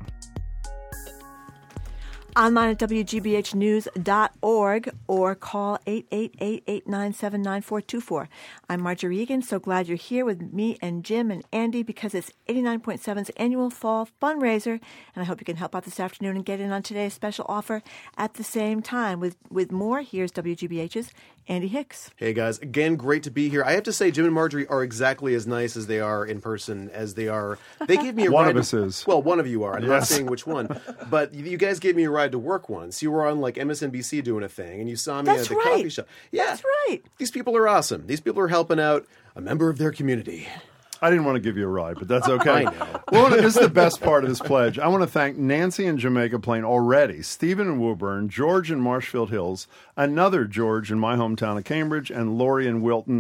Online at WGBHnews.org or call 888-897-9424. I'm Marjorie Egan. So glad you're here with me and Jim and Andy because it's 89.7's annual fall fundraiser. And I hope you can help out this afternoon and get in on today's special offer at the same time. With more, here's WGBH's Andy Hicks. Hey, guys. Again, great to be here. I have to say, Jim and Marjorie are exactly as nice as they are in person as they are. They gave me a ride. One of us is. Well, one of you are. I'm not saying which one. But you guys gave me a ride to work once. You were on like MSNBC doing a thing, and you saw me at the coffee shop. Yeah. That's right. These people are awesome. These people are helping out a member of their community. I didn't want to give you a ride, but that's okay. I know. Well, this is the best part of this pledge. I want to thank Nancy in Jamaica Plain already, Stephen in Woburn, George in Marshfield Hills, another George in my hometown of Cambridge, and Lori in Wilton.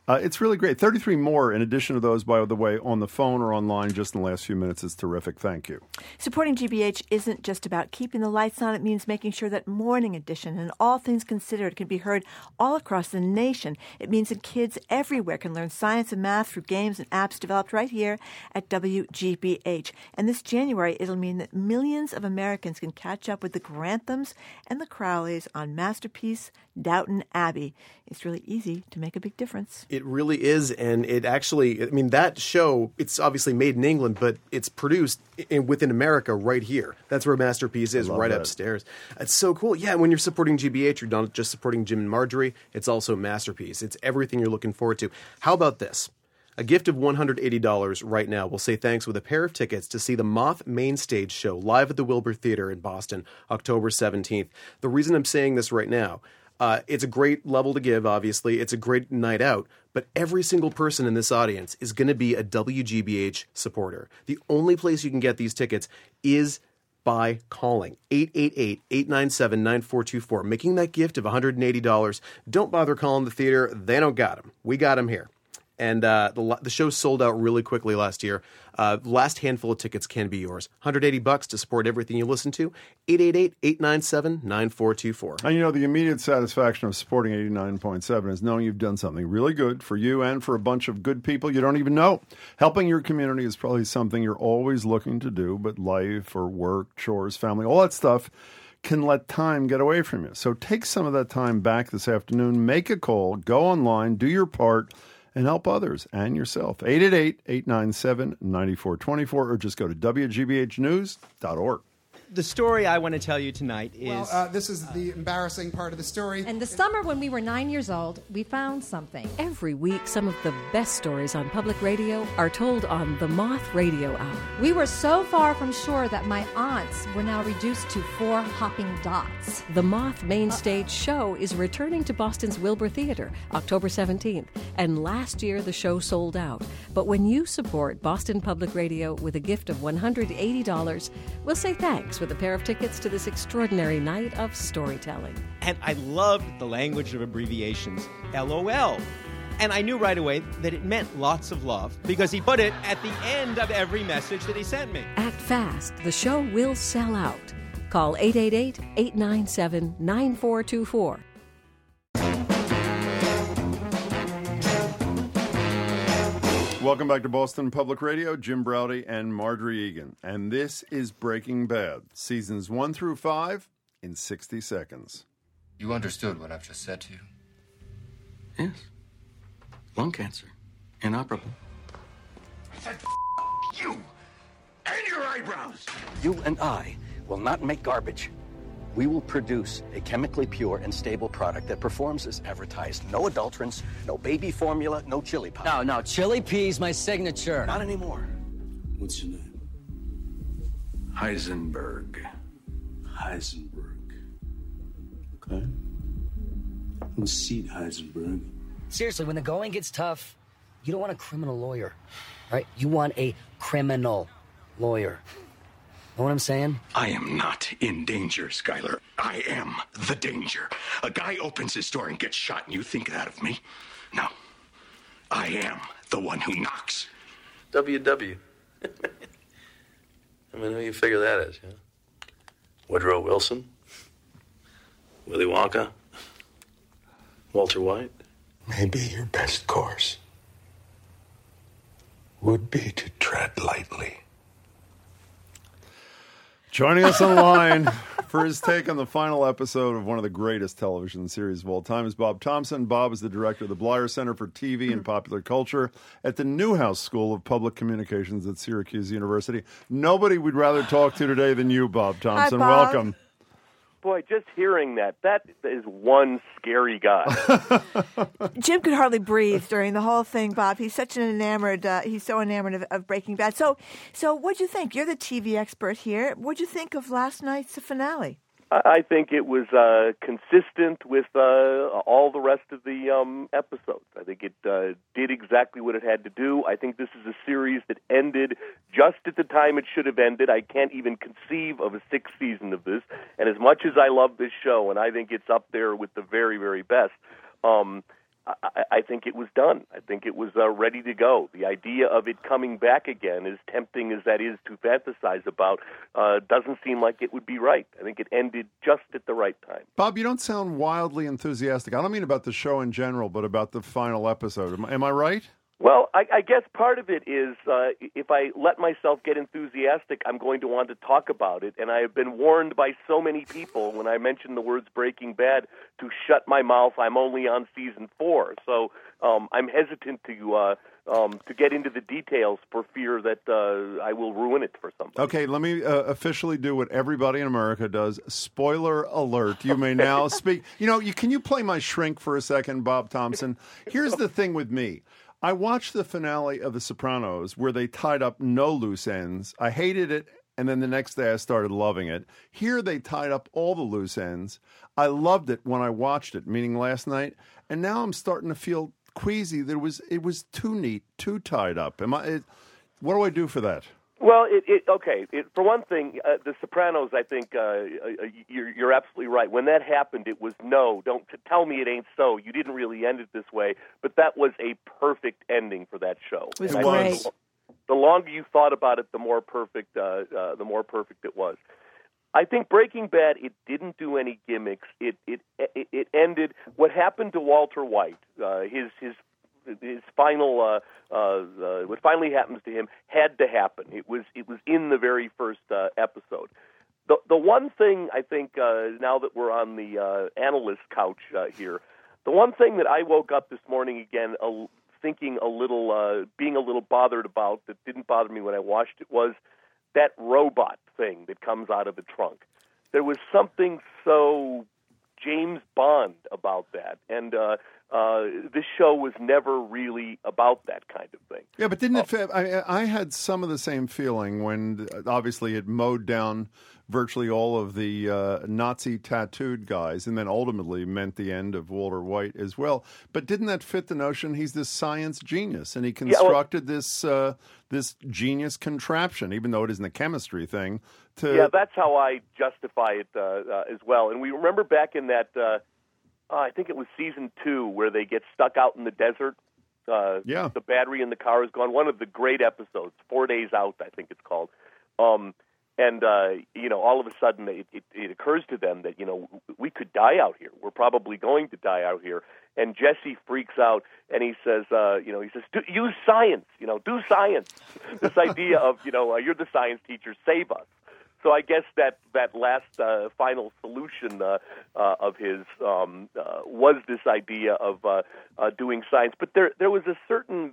It's really great. 33 more in addition to those, by the way, on the phone or online just in the last few minutes. It's terrific. Thank you. Supporting GBH isn't just about keeping the lights on. It means making sure that Morning Edition and All Things Considered can be heard all across the nation. It means that kids everywhere can learn science and math through games and apps developed right here at WGBH. And this January, it'll mean that millions of Americans can catch up with the Granthams and the Crowleys on Masterpiece, Downton Abbey. It's really easy to make a big difference. It really is, and it actually, I mean, that show, it's obviously made in England, but it's produced within America right here. That's where Masterpiece is, right upstairs. It's so cool. Yeah, when you're supporting GBH, you're not just supporting Jim and Marjorie. It's also Masterpiece. It's everything you're looking forward to. How about this? A gift of $180 right now will say thanks with a pair of tickets to see the Moth Main Stage show live at the Wilbur Theater in Boston, October 17th. The reason I'm saying this right now, it's a great level to give, obviously. It's a great night out. But every single person in this audience is going to be a WGBH supporter. The only place you can get these tickets is by calling 888-897-9424, making that gift of $180. Don't bother calling the theater. They don't got them. We got them here. And the show sold out really quickly last year. Last handful of tickets can be yours. $180 to support everything you listen to. 888-897-9424. And you know, the immediate satisfaction of supporting 89.7 is knowing you've done something really good for you and for a bunch of good people you don't even know. Helping your community is probably something you're always looking to do, but life or work, chores, family, all that stuff can let time get away from you. So take some of that time back this afternoon. Make a call. Go online. Do your part. And help others and yourself. 888-897-9424 or just go to WGBHnews.org. The story I want to tell you tonight is... Well, this is the embarrassing part of the story. In the summer when we were 9 years old, we found something. Every week, some of the best stories on public radio are told on the Moth Radio Hour. We were so far from sure that my aunts were now reduced to 4 hopping dots. The Moth Main Stage show is returning to Boston's Wilbur Theater, October 17th. And last year, the show sold out. But when you support Boston Public Radio with a gift of $180, we'll say thanks with a pair of tickets to this extraordinary night of storytelling. And I loved the language of abbreviations, LOL. And I knew right away that it meant lots of love because he put it at the end of every message that he sent me. Act fast. The show will sell out. Call 888-897-9424. Welcome back to Boston Public Radio. Jim Braude and Marjorie Egan. And this is Breaking Bad, seasons 1 through 5 in 60 seconds. You understood what I've just said to you? Yes. Lung cancer. Inoperable. I said you and your eyebrows. You and I will not make garbage. We will produce a chemically pure and stable product that performs as advertised. No adulterants, no baby formula, no chili powder. No, Chili Pea's my signature. Not anymore. What's your name? Heisenberg. Heisenberg. Okay. Have a seat, Heisenberg. Seriously, when the going gets tough, you don't want a criminal lawyer, right? You want a criminal lawyer. Know what I'm saying? I am not in danger, Skyler. I am the danger. A guy opens his door and gets shot, and you think that of me? No. I am the one who knocks. WW. I mean, who you figure that is, yeah? Woodrow Wilson? Willy Wonka? Walter White? Maybe your best course would be to tread lightly. Joining us on the line for his take on the final episode of one of the greatest television series of all time is Bob Thompson. Bob is the director of the Bleier Center for TV and Popular Culture at the Newhouse School of Public Communications at Syracuse University. Nobody would rather talk to today than you, Bob Thompson. Hi, Bob. Welcome. Boy, just hearing that is one scary guy. Jim could hardly breathe during the whole thing, Bob. He's such an enamored, he's so enamored of Breaking Bad. So what'd you think? You're the TV expert here. What'd you think of last night's finale? I think it was consistent with all the rest of the episodes. I think it did exactly what it had to do. I think this is a series that ended just at the time it should have ended. I can't even conceive of a sixth season of this. And as much as I love this show, and I think it's up there with the very, very best, I think it was done. I think it was ready to go. The idea of it coming back again, as tempting as that is to fantasize about, doesn't seem like it would be right. I think it ended just at the right time. Bob, you don't sound wildly enthusiastic. I don't mean about the show in general, but about the final episode. Am I right? Well, I guess part of it is if I let myself get enthusiastic, I'm going to want to talk about it. And I have been warned by so many people when I mention the words Breaking Bad to shut my mouth. I'm only on season 4. So I'm hesitant to get into the details for fear that I will ruin it for somebody. Okay, let me officially do what everybody in America does. Spoiler alert. You may now speak. Can you play my shrink for a second, Bob Thompson? Here's the thing with me. I watched the finale of The Sopranos where they tied up no loose ends. I hated it, and then the next day I started loving it. Here they tied up all the loose ends. I loved it when I watched it, meaning last night, and now I'm starting to feel queasy that it was too neat, too tied up. What do I do for that? Well, for one thing, The Sopranos, I think you're absolutely right. When that happened, it was don't tell me it ain't so. You didn't really end it this way, but that was a perfect ending for that show. It was great. The longer you thought about it, the more perfect it was. I think Breaking Bad, it didn't do any gimmicks. It ended what happened to Walter White. His final what finally happens to him had to happen. It was in the very first episode. The one thing I think now that we're on the analyst couch here, the one thing that I woke up this morning again thinking a little, being a little bothered about that didn't bother me when I watched it was that robot thing that comes out of the trunk. There was something so James Bond about that, and this show was never really about that kind of thing. Yeah, but didn't it fit? I had some of the same feeling when obviously it mowed down virtually all of the Nazi tattooed guys and then ultimately meant the end of Walter White as well. But didn't that fit the notion he's this science genius and he constructed this genius contraption, even though it isn't a chemistry thing? Yeah, that's how I justify it as well. And we remember back in that... I think it was season 2 where they get stuck out in the desert. The battery in the car is gone. One of the great episodes, 4 Days Out, I think it's called. All of a sudden it occurs to them that, we could die out here. We're probably going to die out here. And Jesse freaks out and he says, use science, do science. This idea of, you're the science teacher, save us. So I guess that last final solution of his was this idea of doing science. But there was a certain,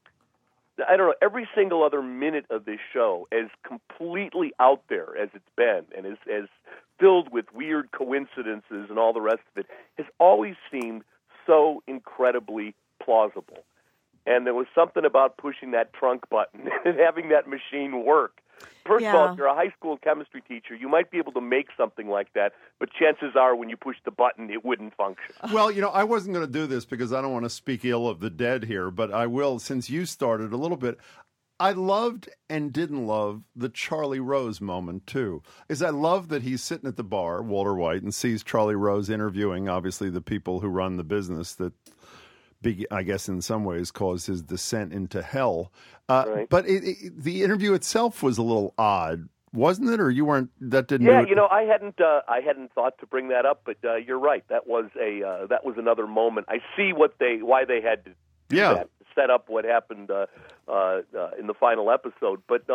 I don't know, every single other minute of this show, as completely out there as it's been and as filled with weird coincidences and all the rest of it, has always seemed so incredibly plausible. And there was something about pushing that trunk button and having that machine work. First of all, if you're a high school chemistry teacher, you might be able to make something like that, but chances are when you push the button, it wouldn't function. Well, I wasn't going to do this because I don't want to speak ill of the dead here, but I will since you started a little bit. I loved and didn't love the Charlie Rose moment, too. I love that he's sitting at the bar, Walter White, and sees Charlie Rose interviewing, obviously, the people who run the business that, I guess, in some ways, caused his descent into hell. Right. But the interview itself was a little odd, wasn't it? Or you weren't? That didn't. Yeah, I hadn't thought to bring that up, but you're right. That was another moment. I see why they had to do that, to set up what happened in the final episode. But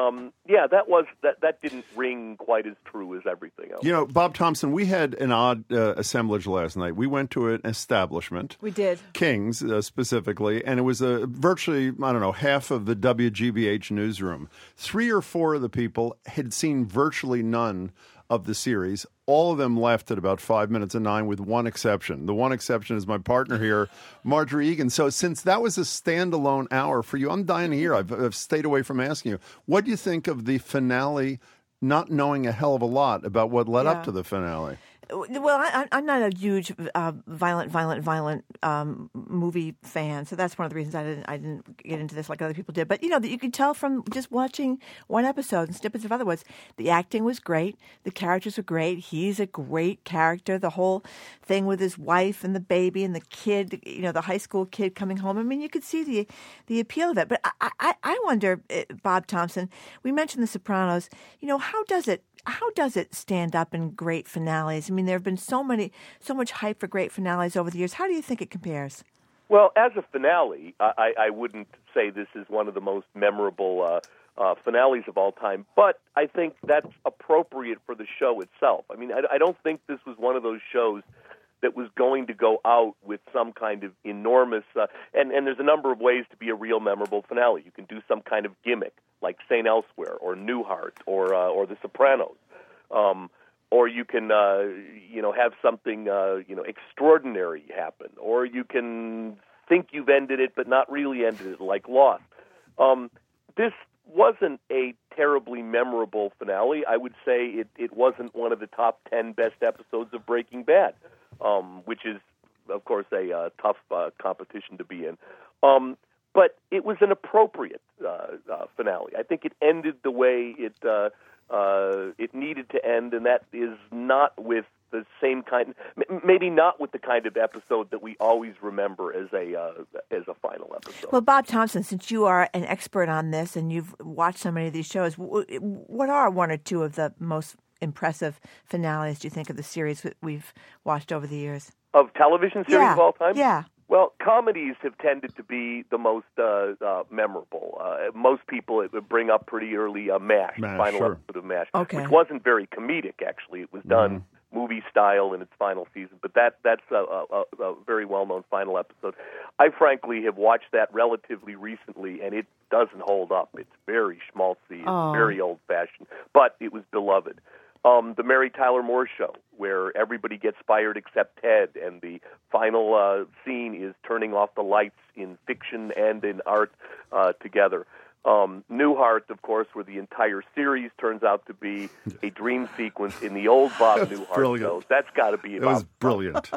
that didn't ring quite as true as everything else. Bob Thompson, we had an odd assemblage last night. We went to an establishment. We did. King's specifically, and it was virtually, half of the WGBH newsroom. 3 or 4 of the people had seen virtually none of the series. All of them left at about 5 minutes of 9 with one exception. The one exception is my partner here, Marjorie Egan. So since that was a standalone hour for you, I'm dying to hear. I've stayed away from asking you. What do you think of the finale, not knowing a hell of a lot about what led up to the finale? Well, I'm not a huge violent movie fan, so that's one of the reasons I didn't get into this like other people did. But you could tell from just watching one episode and snippets of other ones, the acting was great, the characters were great. He's a great character. The whole thing with his wife and the baby and the kid, the high school kid coming home. I mean, you could see the appeal of it. But I wonder, Bob Thompson, we mentioned The Sopranos. How does it stand up in great finales? I mean, there have been so much hype for great finales over the years. How do you think it compares? Well, as a finale, I wouldn't say this is one of the most memorable finales of all time, but I think that's appropriate for the show itself. I mean, I don't think this was one of those shows that was going to go out with some kind of enormous, and there's a number of ways to be a real memorable finale. You can do some kind of gimmick, like St. Elsewhere or Newhart or The Sopranos, or you can have something extraordinary happen, or you can think you've ended it but not really ended it, like Lost. This wasn't a terribly memorable finale. I would say it wasn't one of the top 10 best episodes of Breaking Bad, which is, of course, a tough competition to be in. But it was an appropriate finale. I think it ended the way it needed to end, and that is not with the same kind, maybe not with the kind of episode that we always remember as a final episode. Well, Bob Thompson, since you are an expert on this and you've watched so many of these shows, what are one or two of the most impressive finales, do you think, of the series that we've watched over the years? Of television series of all time? Yeah. Well, comedies have tended to be the most memorable. Most people bring up pretty early MASH, the final episode of MASH, which wasn't very comedic, actually. It was done movie style in its final season, but that's a very well-known final episode. I frankly have watched that relatively recently, and it doesn't hold up. It's very schmaltzy, it's very old-fashioned, but it was beloved. The Mary Tyler Moore Show, where everybody gets fired except Ted, and the final scene is turning off the lights in fiction and in art together. Newhart, of course, where the entire series turns out to be a dream sequence in the old Bob Newhart show. That's got to be about. It was brilliant.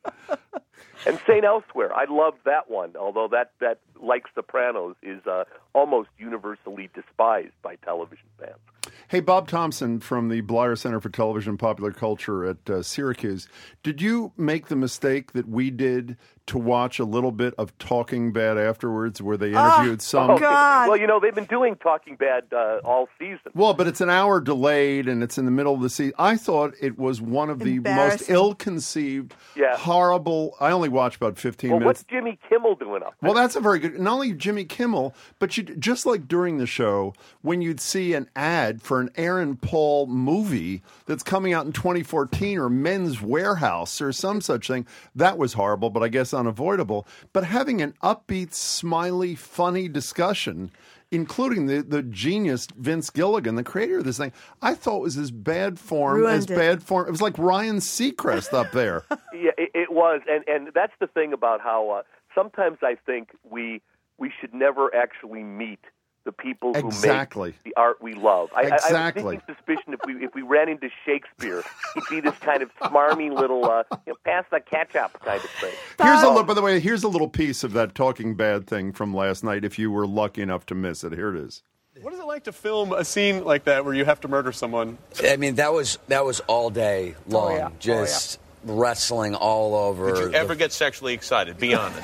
And St. Elsewhere, I love that one, although that like Sopranos, is almost universally despised by television fans. Hey, Bob Thompson from the Bleier Center for Television and Popular Culture at Syracuse. Did you make the mistake that we did to watch a little bit of Talking Bad afterwards, where they interviewed some... Oh, God. Well, they've been doing Talking Bad all season. Well, but it's an hour delayed, and it's in the middle of the season. I thought it was one of the most ill-conceived, horrible... I only watched about 15 minutes. What's Jimmy Kimmel doing up there? Well, that's a very good... Not only Jimmy Kimmel, but just like during the show, when you'd see an ad for an Aaron Paul movie that's coming out in 2014, or Men's Warehouse or some such thing, that was horrible, but I guess unavoidable. But having an upbeat, smiley, funny discussion, including the genius Vince Gilligan, the creator of this thing, I thought was as bad form as bad form. It was like Ryan Seacrest up there. Yeah, it was. And that's the thing about how sometimes I think we should never actually meet the people who make the art we love. I have a sneaking suspicion if we ran into Shakespeare, he'd be this kind of smarmy little pass the ketchup kind of thing. By the way, here's a little piece of that Talking Bad thing from last night, if you were lucky enough to miss it. Here it is. What is it like to film a scene like that where you have to murder someone? I mean, that was all day long, wrestling all over. Did you ever get sexually excited? Be honest.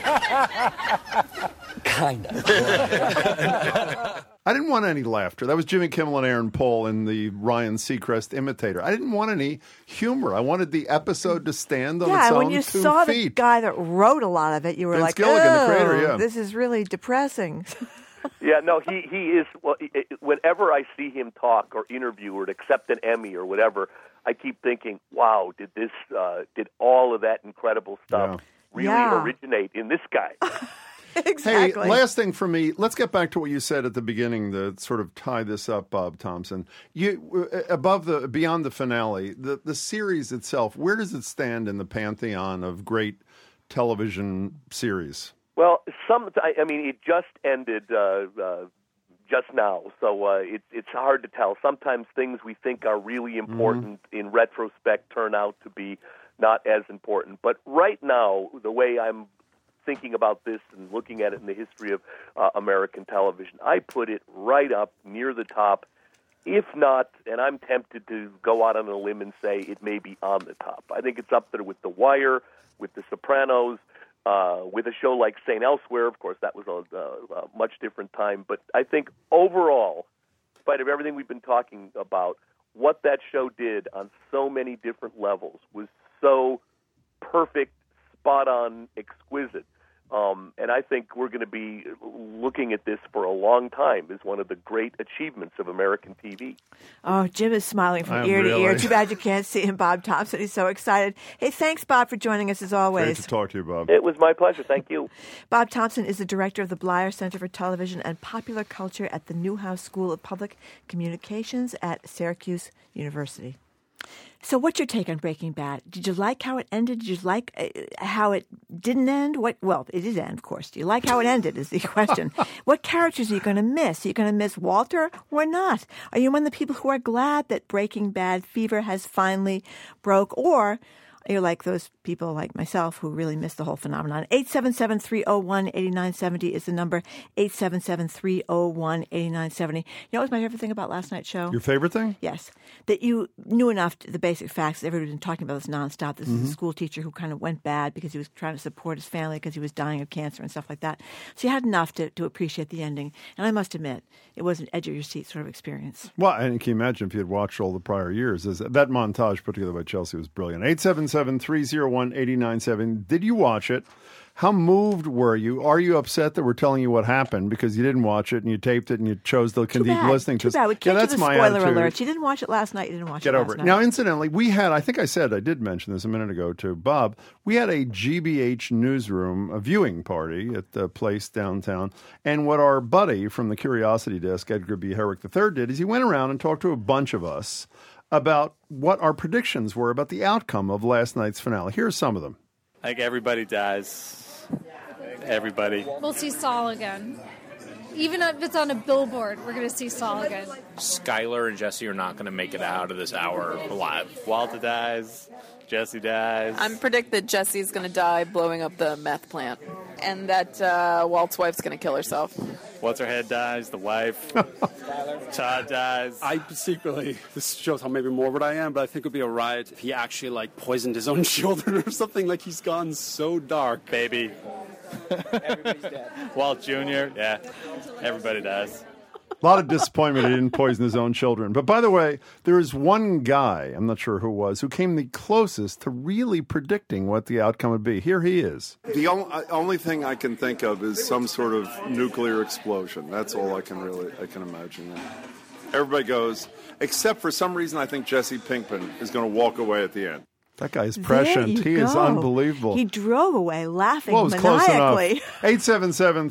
Kind of. I didn't want any laughter. That was Jimmy Kimmel and Aaron Paul in the Ryan Seacrest imitator. I didn't want any humor. I wanted the episode to stand on its own 2 feet. Yeah, when you saw the guy that wrote a lot of it, you were Vince Gilligan, the creator, this is really depressing. Yeah, no, he is. Well, whenever I see him talk or interview or accept an Emmy or whatever, I keep thinking, wow, did all of that incredible stuff really originate in this guy? Exactly. Hey, last thing for me. Let's get back to what you said at the beginning to sort of tie this up, Bob Thompson. Beyond the finale, the series itself, where does it stand in the pantheon of great television series? Well, it just ended just now, so it's hard to tell. Sometimes things we think are really important in retrospect turn out to be not as important. But right now, the way I'm thinking about this and looking at it in the history of American television, I put it right up near the top, if not, and I'm tempted to go out on a limb and say it may be on the top. I think it's up there with The Wire, with The Sopranos, with a show like St. Elsewhere. Of course, that was a much different time. But I think overall, in spite of everything we've been talking about, what that show did on so many different levels was so perfect, spot-on, exquisite. And I think we're going to be looking at this for a long time as one of the great achievements of American TV. Oh, Jim is smiling from ear to ear. Too bad you can't see him, Bob Thompson. He's so excited. Hey, thanks, Bob, for joining us as always. Great to talk to you, Bob. It was my pleasure. Thank you. Bob Thompson is the director of the Bleier Center for Television and Popular Culture at the Newhouse School of Public Communications at Syracuse University. So what's your take on Breaking Bad? Did you like how it ended? Did you like how it didn't end? Well, it did end, of course. Do you like how it ended is the question. What characters are you going to miss? Are you going to miss Walter or not? Are you one of the people who are glad that Breaking Bad fever has finally broke? Or you're like those people like myself who really miss the whole phenomenon. 877-301-8970 is the number. 877-301-8970. You know what was my favorite thing about last night's show? Your favorite thing? Yes. That you knew enough, the basic facts. Everybody's been talking about this nonstop. This is a school teacher who kind of went bad because he was trying to support his family because he was dying of cancer and stuff like that. So you had enough to appreciate the ending. And I must admit, it was an edge-of-your-seat sort of experience. Well, and can you imagine if you had watched all the prior years? That montage put together by Chelsea was brilliant. 877-301-8970. Did you watch it? How moved were you? Are you upset that we're telling you what happened because you didn't watch it and you taped it and you chose to keep listening to it? Too bad. We can't do the spoiler attitude. alerts. You didn't watch it last night. You didn't watch Get it over last it. night. Now, incidentally, I did mention this a minute ago to Bob. We had a GBH newsroom, a viewing party at the place downtown. And what our buddy from the Curiosity Desk, Edgar B. Herrick III, did is he went around and talked to a bunch of us about what our predictions were about the outcome of last night's finale. Here are some of them. Like everybody dies. Everybody. We'll see Saul again. Even if it's on a billboard, we're going to see Saul again. Skyler and Jesse are not going to make it out of this hour alive. Walter dies. Jesse dies. I predict that Jesse's going to die blowing up the meth plant. And that Walt's wife's going to kill herself. What's her head dies, the wife. Todd dies. I secretly, this shows how maybe morbid I am, but I think it would be a riot if he actually poisoned his own children or something. He's gone so dark. Baby. Everybody's dead. Walt Jr., yeah. Everybody dies. A lot of disappointment he didn't poison his own children. But by the way, there is one guy, I'm not sure who it was, who came the closest to really predicting what the outcome would be. Here he is. The only thing I can think of is some sort of nuclear explosion. That's all I can imagine. Everybody goes, except for some reason I think Jesse Pinkman is going to walk away at the end. That guy is prescient. He is unbelievable. He drove away laughing well, it was maniacally. Close enough.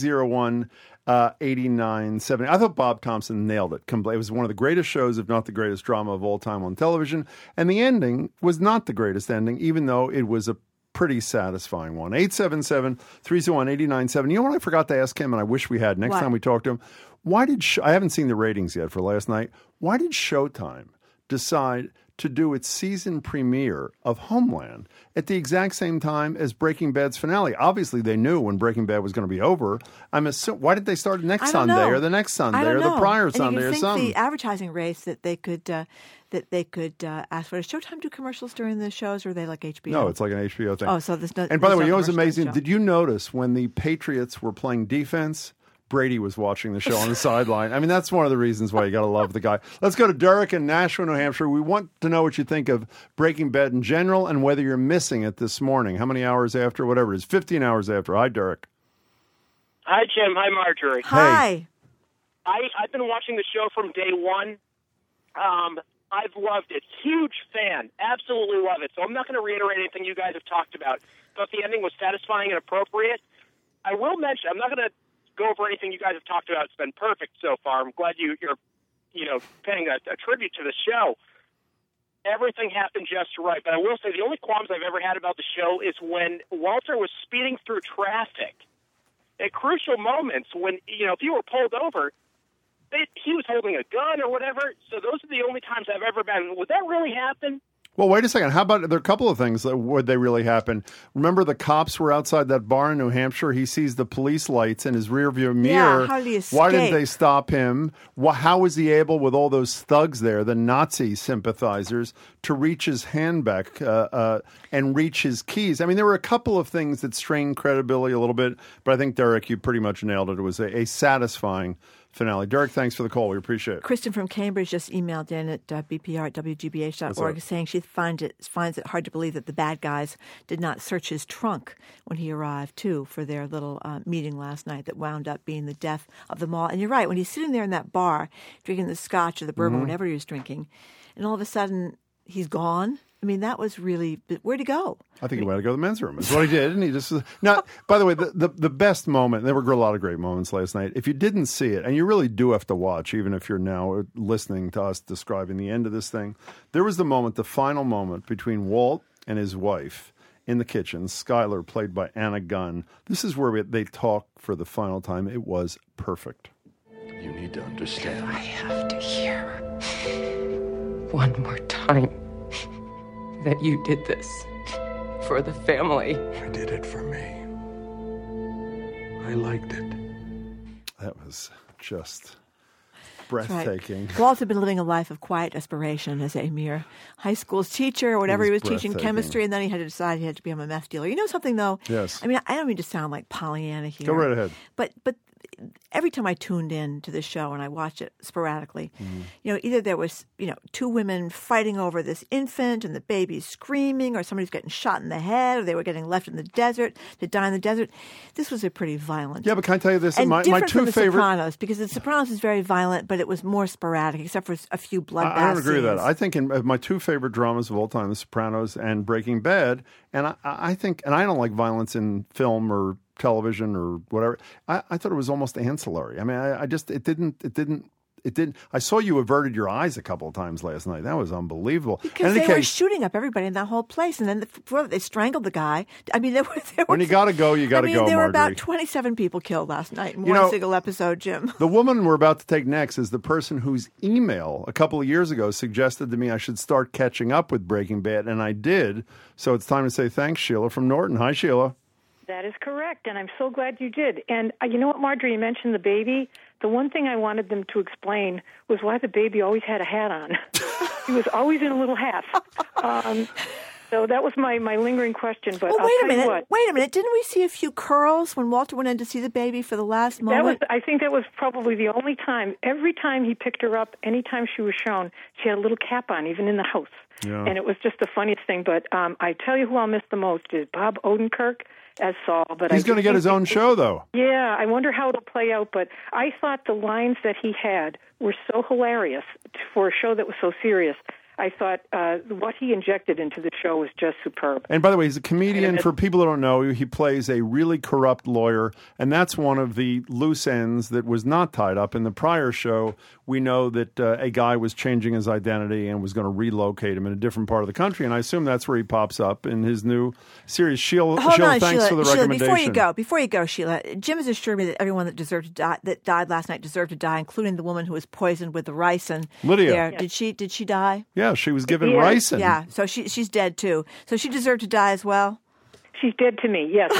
877-301-8970. I thought Bob Thompson nailed it. It was one of the greatest shows, if not the greatest drama of all time on television. And the ending was not the greatest ending, even though it was a pretty satisfying one. 877-301-8970. You know what I forgot to ask him, and I wish we had next time we talk to him? I haven't seen the ratings yet for last night. Why did Showtime decide to do its season premiere of Homeland at the exact same time as Breaking Bad's finale? Obviously, they knew when Breaking Bad was going to be over. Why did they start next Sunday or the next Sunday or the prior Sunday or something? The advertising race that they could ask for. Does Showtime do commercials during the shows, or are they like HBO? No, it's like an HBO thing. Oh, so there's no. And by the way, you know what's amazing? Did you notice when the Patriots were playing defense? Brady was watching the show on the sideline. I mean, that's one of the reasons why you got to love the guy. Let's go to Derek in Nashua, New Hampshire. We want to know what you think of Breaking Bad in general and whether you're missing it this morning. How many hours after? Whatever it is. 15 hours after. Hi, Derek. Hi, Jim. Hi, Marjorie. Hi. I've been watching the show from day one. I've loved it. Huge fan. Absolutely love it. So I'm not going to reiterate anything you guys have talked about. But the ending was satisfying and appropriate. I will mention, I'm not going to go over anything you guys have talked about. It's been perfect so far. I'm glad you're paying a tribute to the show. Everything happened just right. But I will say the only qualms I've ever had about the show is when Walter was speeding through traffic at crucial moments when, if you were pulled over, he was holding a gun or whatever. So those are the only times I've ever been. Would that really happen? Well, wait a second. How about there are a couple of things that would they really happen? Remember the cops were outside that bar in New Hampshire. He sees the police lights in his rearview mirror. Yeah, how did he escape? Why didn't they stop him? How was he able, with all those thugs there, the Nazi sympathizers, to reach his hand back and reach his keys? I mean, there were a couple of things that strained credibility a little bit, but I think, Derek, you pretty much nailed it. It was a satisfying finale. Derek, thanks for the call. We appreciate it. Kristen from Cambridge just emailed in at bpr@wgbh.org saying she finds it hard to believe that the bad guys did not search his trunk when he arrived, too, for their little meeting last night that wound up being the death of them all. And you're right. When he's sitting there in that bar drinking the scotch or the bourbon, whatever he was drinking, and all of a sudden he's gone. I mean, that was really – where'd he go? I think he went to go to the men's room. That's what he did. And he just – now, by the way, the best moment – there were a lot of great moments last night. If you didn't see it, and you really do have to watch, even if you're now listening to us describing the end of this thing, there was the moment, the final moment between Walt and his wife in the kitchen, Skylar, played by Anna Gunn. This is where they talk for the final time. It was perfect. You need to understand. I have to hear one more time that you did this for the family. I did it for me. I liked it. That was just breathtaking. Right. Walt had been living a life of quiet desperation as a mere high school teacher or whatever. He was teaching chemistry, and then he had to decide he had to become a meth dealer. You know something, though? Yes. I mean, I don't mean to sound like Pollyanna here. Go right ahead. But every time I tuned in to this show and I watched it sporadically, either there was, two women fighting over this infant and the baby's screaming, or somebody's getting shot in the head, or they were getting left in the desert to die in the desert. This was a pretty violent. Yeah, but can I tell you this? And my different two from The favorite Sopranos, because The Sopranos is very violent, but it was more sporadic, except for a few bloodbaths. I don't agree with that. I think my two favorite dramas of all time, The Sopranos and Breaking Bad, and I think, and I don't like violence in film or television or whatever. I thought it was almost ancillary. I mean, it didn't. I saw you averted your eyes a couple of times last night. That was unbelievable. Because they were shooting up everybody in that whole place, and then they strangled the guy. I mean, there were when you got to go, you got to go. There were Marjorie. about 27 people killed last night in one single episode, Jim. The woman we're about to take next is the person whose email a couple of years ago suggested to me I should start catching up with Breaking Bad, and I did. So it's time to say thanks, Sheila from Norton. Hi, Sheila. That is correct, and I'm so glad you did. And you know what, Marjorie, you mentioned the baby. The one thing I wanted them to explain was why the baby always had a hat on. He was always in a little hat. So that was my lingering question. But well, wait a minute. Didn't we see a few curls when Walter went in to see the baby for the last moment? I think that was probably the only time. Every time he picked her up, any time she was shown, she had a little cap on, even in the house. Yeah. And it was just the funniest thing. But I tell you who I'll miss the most is Bob Odenkirk as Saul. But he's going to get his own show, though. Yeah, I wonder how it'll play out. But I thought the lines that he had were so hilarious for a show that was so serious. I thought what he injected into the show was just superb. And by the way, he's a comedian. For people who don't know, he plays a really corrupt lawyer, and that's one of the loose ends that was not tied up. In the prior show, we know that a guy was changing his identity and was going to relocate him in a different part of the country, and I assume that's where he pops up in his new series. Sheila, thanks for the recommendation. Before you go, Sheila, Jim has assured me that everyone that died last night deserved to die, including the woman who was poisoned with the ricin. Lydia. Yes. Did she die? Yeah, she was given ricin. Yeah, so she's dead too. So she deserved to die as well? She's dead to me, yes.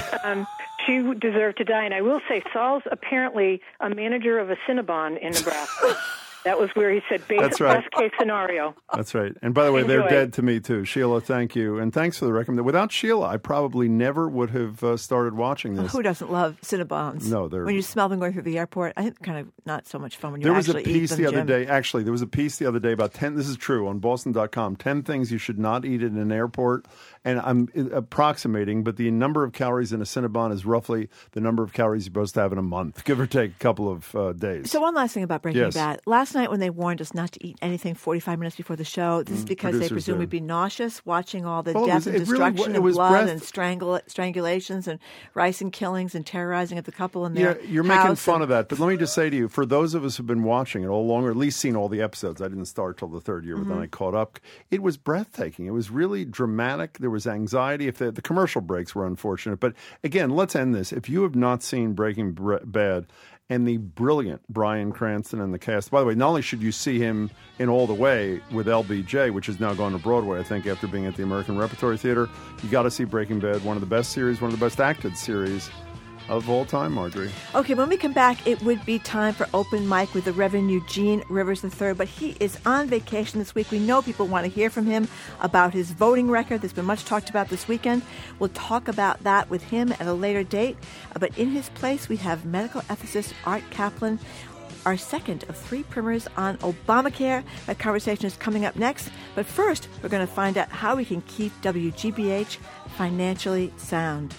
She deserved to die. And I will say, Saul's apparently a manager of a Cinnabon in Nebraska. That was where he said best case scenario. That's right. And by the way, they're dead to me too. Sheila, thank you. And thanks for the recommendation. Without Sheila, I probably never would have started watching this. Who doesn't love Cinnabons? No, when you smell them going through the airport, I think kind of not so much fun when you there actually eat them. There was a piece the other day about 10, this is true, on Boston.com, 10 things you should not eat at an airport. And I'm approximating, but the number of calories in a Cinnabon is roughly the number of calories you're supposed to have in a month, give or take a couple of days. So one last thing about Breaking Bad. Last night when they warned us not to eat anything 45 minutes before the show, this is because they presume we'd be nauseous watching all the death and destruction and blood and strangulations and ricin killings and terrorizing of the couple in their you're making fun of that. But let me just say to you, for those of us who've been watching it all along, or at least seen all the episodes, I didn't start till the third year, but then I caught up. It was breathtaking. It was really dramatic. There was was anxiety. If the commercial breaks were unfortunate. But again, let's end this. If you have not seen Breaking Bad and the brilliant Bryan Cranston and the cast, by the way, not only should you see him in All the Way with LBJ, which has now gone to Broadway, I think, after being at the American Repertory Theater, you got to see Breaking Bad, one of the best series, one of the best acted series of all time, Marjorie. Okay, when we come back, it would be time for Open Mic with the Reverend Eugene Rivers III, but he is on vacation this week. We know people want to hear from him about his voting record. There's been much talked about this weekend. We'll talk about that with him at a later date. But in his place, we have medical ethicist Art Caplan, our second of 3 primers on Obamacare. That conversation is coming up next. But first, we're going to find out how we can keep WGBH financially sound.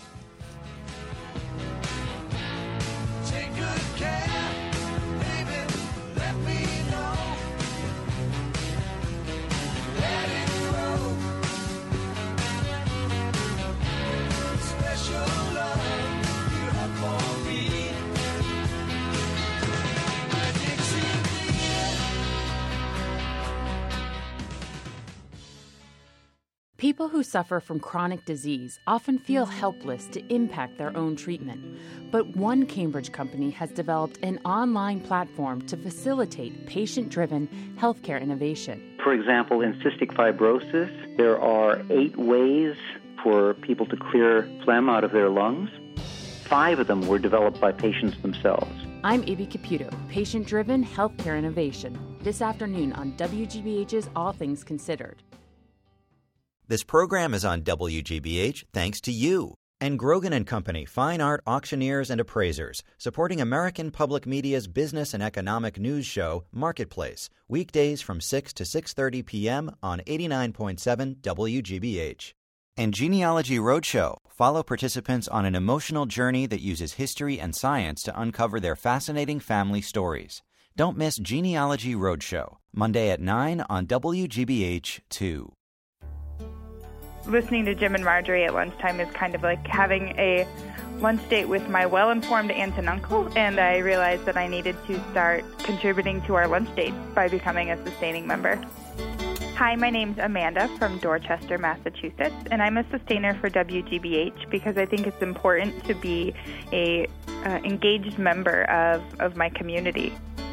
People who suffer from chronic disease often feel helpless to impact their own treatment. But one Cambridge company has developed an online platform to facilitate patient-driven healthcare innovation. For example, in cystic fibrosis, there are 8 ways for people to clear phlegm out of their lungs. 5 of them were developed by patients themselves. I'm Ibi Caputo, patient-driven healthcare innovation, this afternoon on WGBH's All Things Considered. This program is on WGBH thanks to you and Grogan & Company, fine art auctioneers and appraisers, supporting American Public Media's business and economic news show, Marketplace, weekdays from 6 to 6:30 p.m. on 89.7 WGBH. And Genealogy Roadshow, follow participants on an emotional journey that uses history and science to uncover their fascinating family stories. Don't miss Genealogy Roadshow, Monday at 9 on WGBH2. Listening to Jim and Marjorie at lunchtime is kind of like having a lunch date with my well-informed aunt and uncle, and I realized that I needed to start contributing to our lunch date by becoming a sustaining member. Hi, my name's Amanda from Dorchester, Massachusetts, and I'm a sustainer for WGBH because I think it's important to be a engaged member of my community.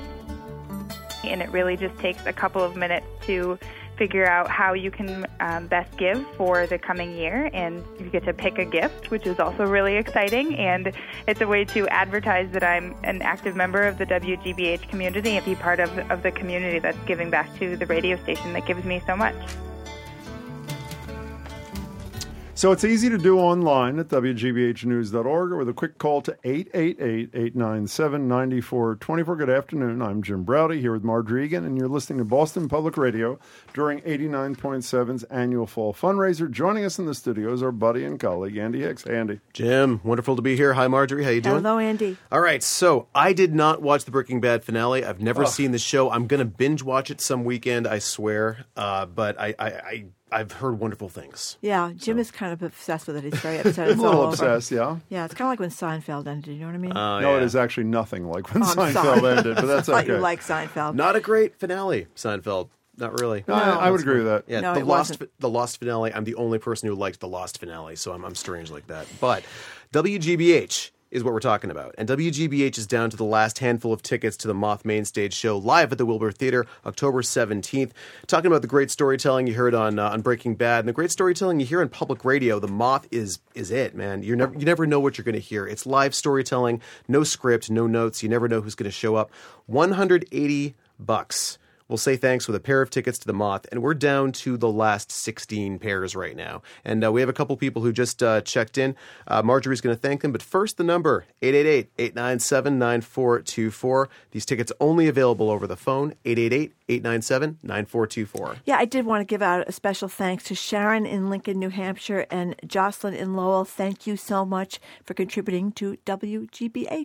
And it really just takes a couple of minutes to figure out how you can best give for the coming year, and you get to pick a gift, which is also really exciting, and it's a way to advertise that I'm an active member of the WGBH community and be part of the community that's giving back to the radio station that gives me so much. So it's easy to do online at WGBHnews.org or with a quick call to 888-897-9424. Good afternoon. I'm Jim Browdy here with Marjorie Egan, and you're listening to Boston Public Radio during 89.7's annual fall fundraiser. Joining us in the studio is our buddy and colleague, Andy Hicks. Hey, Andy. Jim, wonderful to be here. Hi, Marjorie. How you doing? Hello, Andy. All right, so I did not watch the Breaking Bad finale. I've never seen the show. I'm going to binge watch it some weekend, I swear. But I've heard wonderful things. Yeah, Jim is kind of obsessed with it. He's very upset. It's a little all obsessed, over. Yeah, it's kind of like when Seinfeld ended. You know what I mean? No, it is actually nothing like when Seinfeld ended, but that's I thought okay. you like Seinfeld. Not a great finale, Seinfeld. Not really. No, I would agree with that. Yeah, No, the it Lost wasn't. the Lost finale. I'm the only person who liked the Lost finale, so I'm strange like that. But WGBH is what we're talking about. And WGBH is down to the last handful of tickets to the Moth Main Stage show live at the Wilbur Theater, October 17th. Talking about the great storytelling you heard on Breaking Bad and the great storytelling you hear on public radio. The Moth is it, man. You never know what you're going to hear. It's live storytelling, no script, no notes. You never know who's going to show up. $180. We'll say thanks with a pair of tickets to the Moth, and we're down to the last 16 pairs right now. And we have a couple people who just checked in. Marjorie's going to thank them, but first the number, 888-897-9424. These tickets only available over the phone, 888-897-9424. Yeah, I did want to give out a special thanks to Sharon in Lincoln, New Hampshire, and Jocelyn in Lowell. Thank you so much for contributing to WGBH.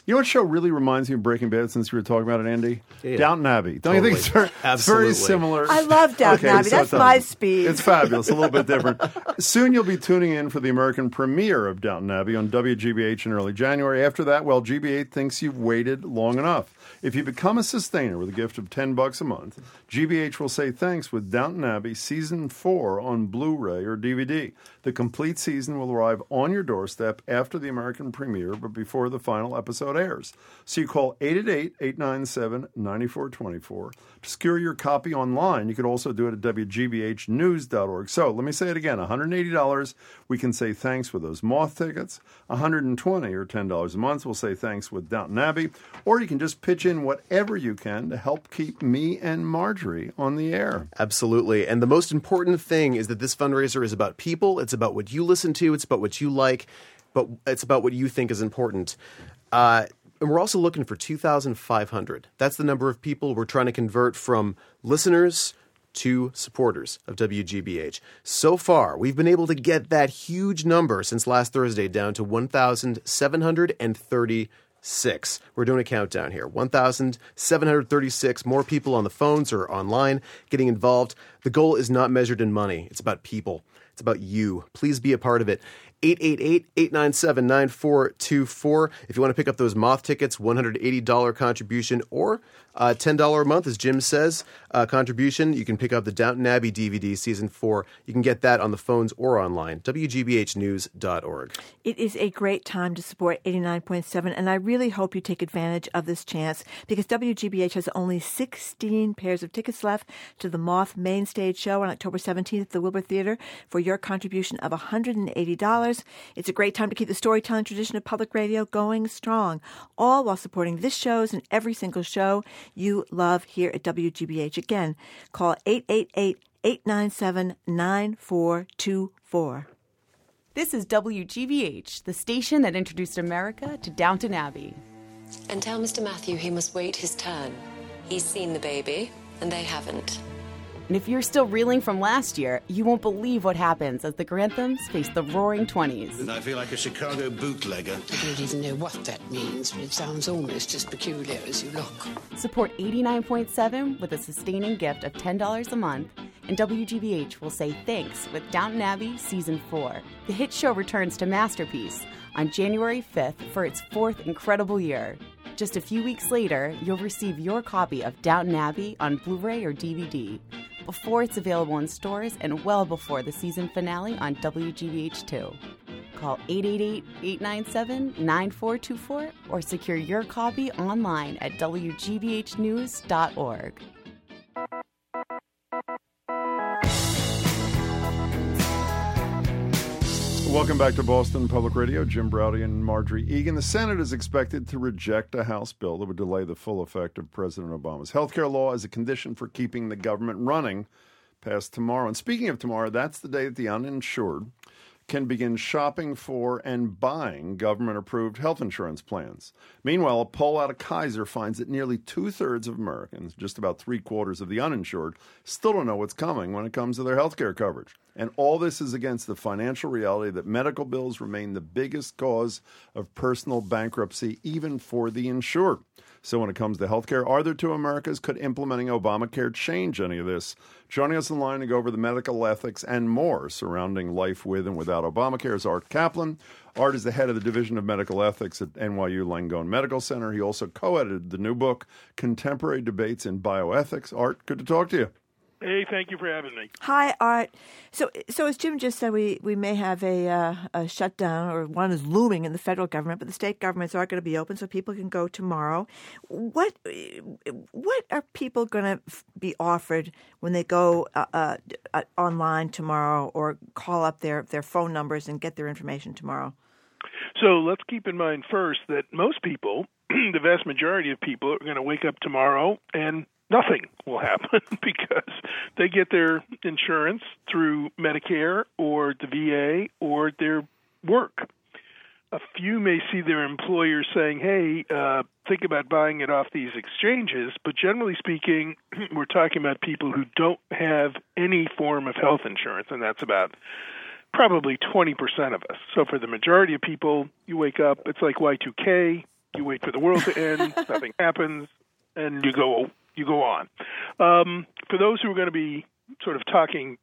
You know what show really reminds me of Breaking Bad since you were talking about it, Andy? Yeah. Downton Abbey. Don't Totally. you think it's Absolutely. very similar? I love Downton Abbey. That's my speed. It's fabulous. A little bit different. Soon you'll be tuning in for the American premiere of Downton Abbey on WGBH in early January. After that, well, GBH thinks you've waited long enough. If you become a sustainer with a gift of $10 a month, GBH will say thanks with Downton Abbey Season 4 on Blu-ray or DVD. The complete season will arrive on your doorstep after the American premiere, but before the final episode airs. So you call 888-897-9424 to secure your copy online. You could also do it at WGBHnews.org. So let me say it again, $180, we can say thanks with those Moth tickets. $120 or $10 a month, we'll say thanks with Downton Abbey. Or you can just pitch in whatever you can to help keep me and Marjorie on the air. Absolutely. And the most important thing is that this fundraiser is about people. It's about what you listen to. It's about what you like. But it's about what you think is important. And we're also looking for 2,500. That's the number of people we're trying to convert from listeners to supporters of WGBH. So far, we've been able to get that huge number since last Thursday down to 1,736. We're doing a countdown here. 1,736 more people on the phones or online getting involved. The goal is not measured in money. It's about people. It's about you. Please be a part of it. 888-897-9424. If you want to pick up those Moth tickets, $180 contribution or $10 a month, as Jim says, contribution. You can pick up the Downton Abbey DVD Season 4. You can get that on the phones or online, WGBHnews.org. It is a great time to support 89.7, and I really hope you take advantage of this chance because WGBH has only 16 pairs of tickets left to the Moth Main Stage show on October 17th at the Wilbur Theater for your contribution of $180. It's a great time to keep the storytelling tradition of public radio going strong, all while supporting this show's and every single show you love here at WGBH. Again, call 888-897-9424. This is WGBH, the station that introduced America to Downton Abbey. And tell Mr. Matthew he must wait his turn. He's seen the baby, and they haven't. And if you're still reeling from last year, you won't believe what happens as the Granthams face the Roaring 20s. And I feel like a Chicago bootlegger. I don't even know what that means, but it sounds almost as peculiar as you look. Support 89.7 with a sustaining gift of $10 a month, and WGBH will say thanks with Downton Abbey Season 4. The hit show returns to Masterpiece on January 5th for its 4th incredible year. Just a few weeks later, you'll receive your copy of Downton Abbey on Blu-ray or DVD, before it's available in stores and well before the season finale on WGBH2. Call 888-897-9424 or secure your copy online at WGBHnews.org. Welcome back to Boston Public Radio. Jim Braude and Marjorie Egan. The Senate is expected to reject a House bill that would delay the full effect of President Obama's health care law as a condition for keeping the government running past tomorrow. And speaking of tomorrow, that's the day that the uninsured can begin shopping for and buying government-approved health insurance plans. Meanwhile, a poll out of Kaiser finds that nearly two-thirds of Americans, just about three-quarters of the uninsured, still don't know what's coming when it comes to their health care coverage. And all this is against the financial reality that medical bills remain the biggest cause of personal bankruptcy, even for the insured. So when it comes to health care, are there two Americas? Could implementing Obamacare change any of this? Joining us in line to go over the medical ethics and more surrounding life with and without Obamacare is Art Kaplan. Art is the head of the Division of Medical Ethics at NYU Langone Medical Center. He also co-edited the new book, Contemporary Debates in Bioethics. Art, good to talk to you. Hey, thank you for having me. Hi, Art. So as Jim just said, we may have a shutdown, or one is looming in the federal government, but the state governments are going to be open, so people can go tomorrow. What are people going to be offered when they go online tomorrow, or call up their phone numbers and get their information tomorrow? So let's keep in mind first that most people, the vast majority of people, are going to wake up tomorrow and nothing will happen because they get their insurance through Medicare or the VA or their work. A few may see their employer saying, hey, think about buying it off these exchanges, but generally speaking, we're talking about people who don't have any form of health insurance, and that's about probably 20% of us. So for the majority of people, you wake up, it's like Y2K, You wait for the world to end, nothing happens, and you go on. For those who are going to be sort of talking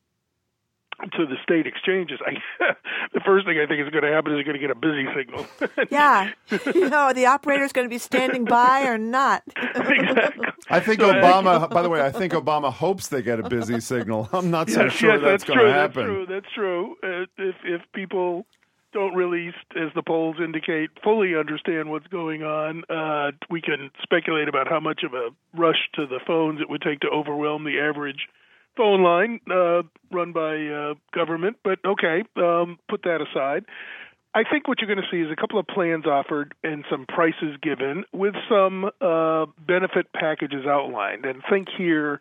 to the state exchanges, the first thing I think is going to happen is you're going to get a busy signal. Yeah. The operator's going to be standing by or not. Exactly. I think Obama, by the way, I think Obama hopes they get a busy signal. I'm not so sure that's going to happen. That's true. If people don't really, as the polls indicate, fully understand what's going on, we can speculate about how much of a rush to the phones it would take to overwhelm the average phone line run by government. But okay, put that aside. I think what you're going to see is a couple of plans offered and some prices given with some benefit packages outlined. And think here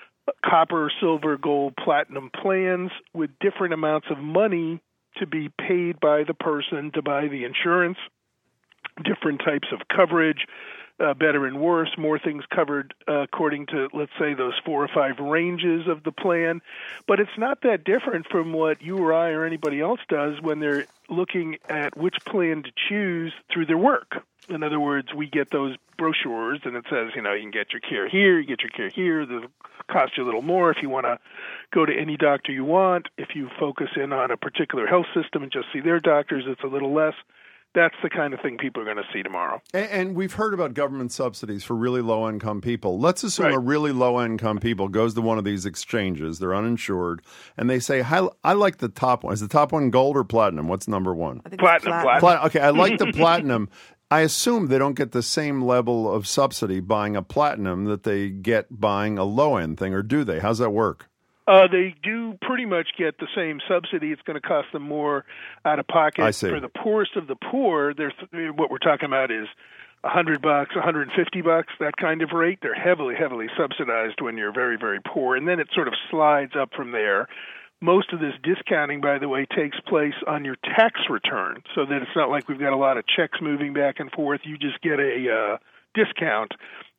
copper, silver, gold, platinum plans with different amounts of money to be paid by the person to buy the insurance, different types of coverage, better and worse, more things covered according to, let's say, those 4 or 5 ranges of the plan. But it's not that different from what you or I or anybody else does when they're looking at which plan to choose through their work. In other words, we get those brochures, and it says, you can get your care here, you get your care here. It'll cost you a little more if you want to go to any doctor you want. If you focus in on a particular health system and just see their doctors, it's a little less. That's the kind of thing people are going to see tomorrow. And we've heard about government subsidies for really low-income people. Let's assume a really low-income people goes to one of these exchanges. They're uninsured, and they say, I like the top one. Is the top one gold or platinum? What's number one? Platinum. Okay, I like the platinum. I assume they don't get the same level of subsidy buying a platinum that they get buying a low-end thing, or do they? How's that work? They do pretty much get the same subsidy. It's going to cost them more out of pocket. I see. For the poorest of the poor, what we're talking about is $100, $150, that kind of rate. They're heavily, heavily subsidized when you're very, very poor, and then it sort of slides up from there. Most of this discounting, by the way, takes place on your tax return, so that it's not like we've got a lot of checks moving back and forth. You just get a discount.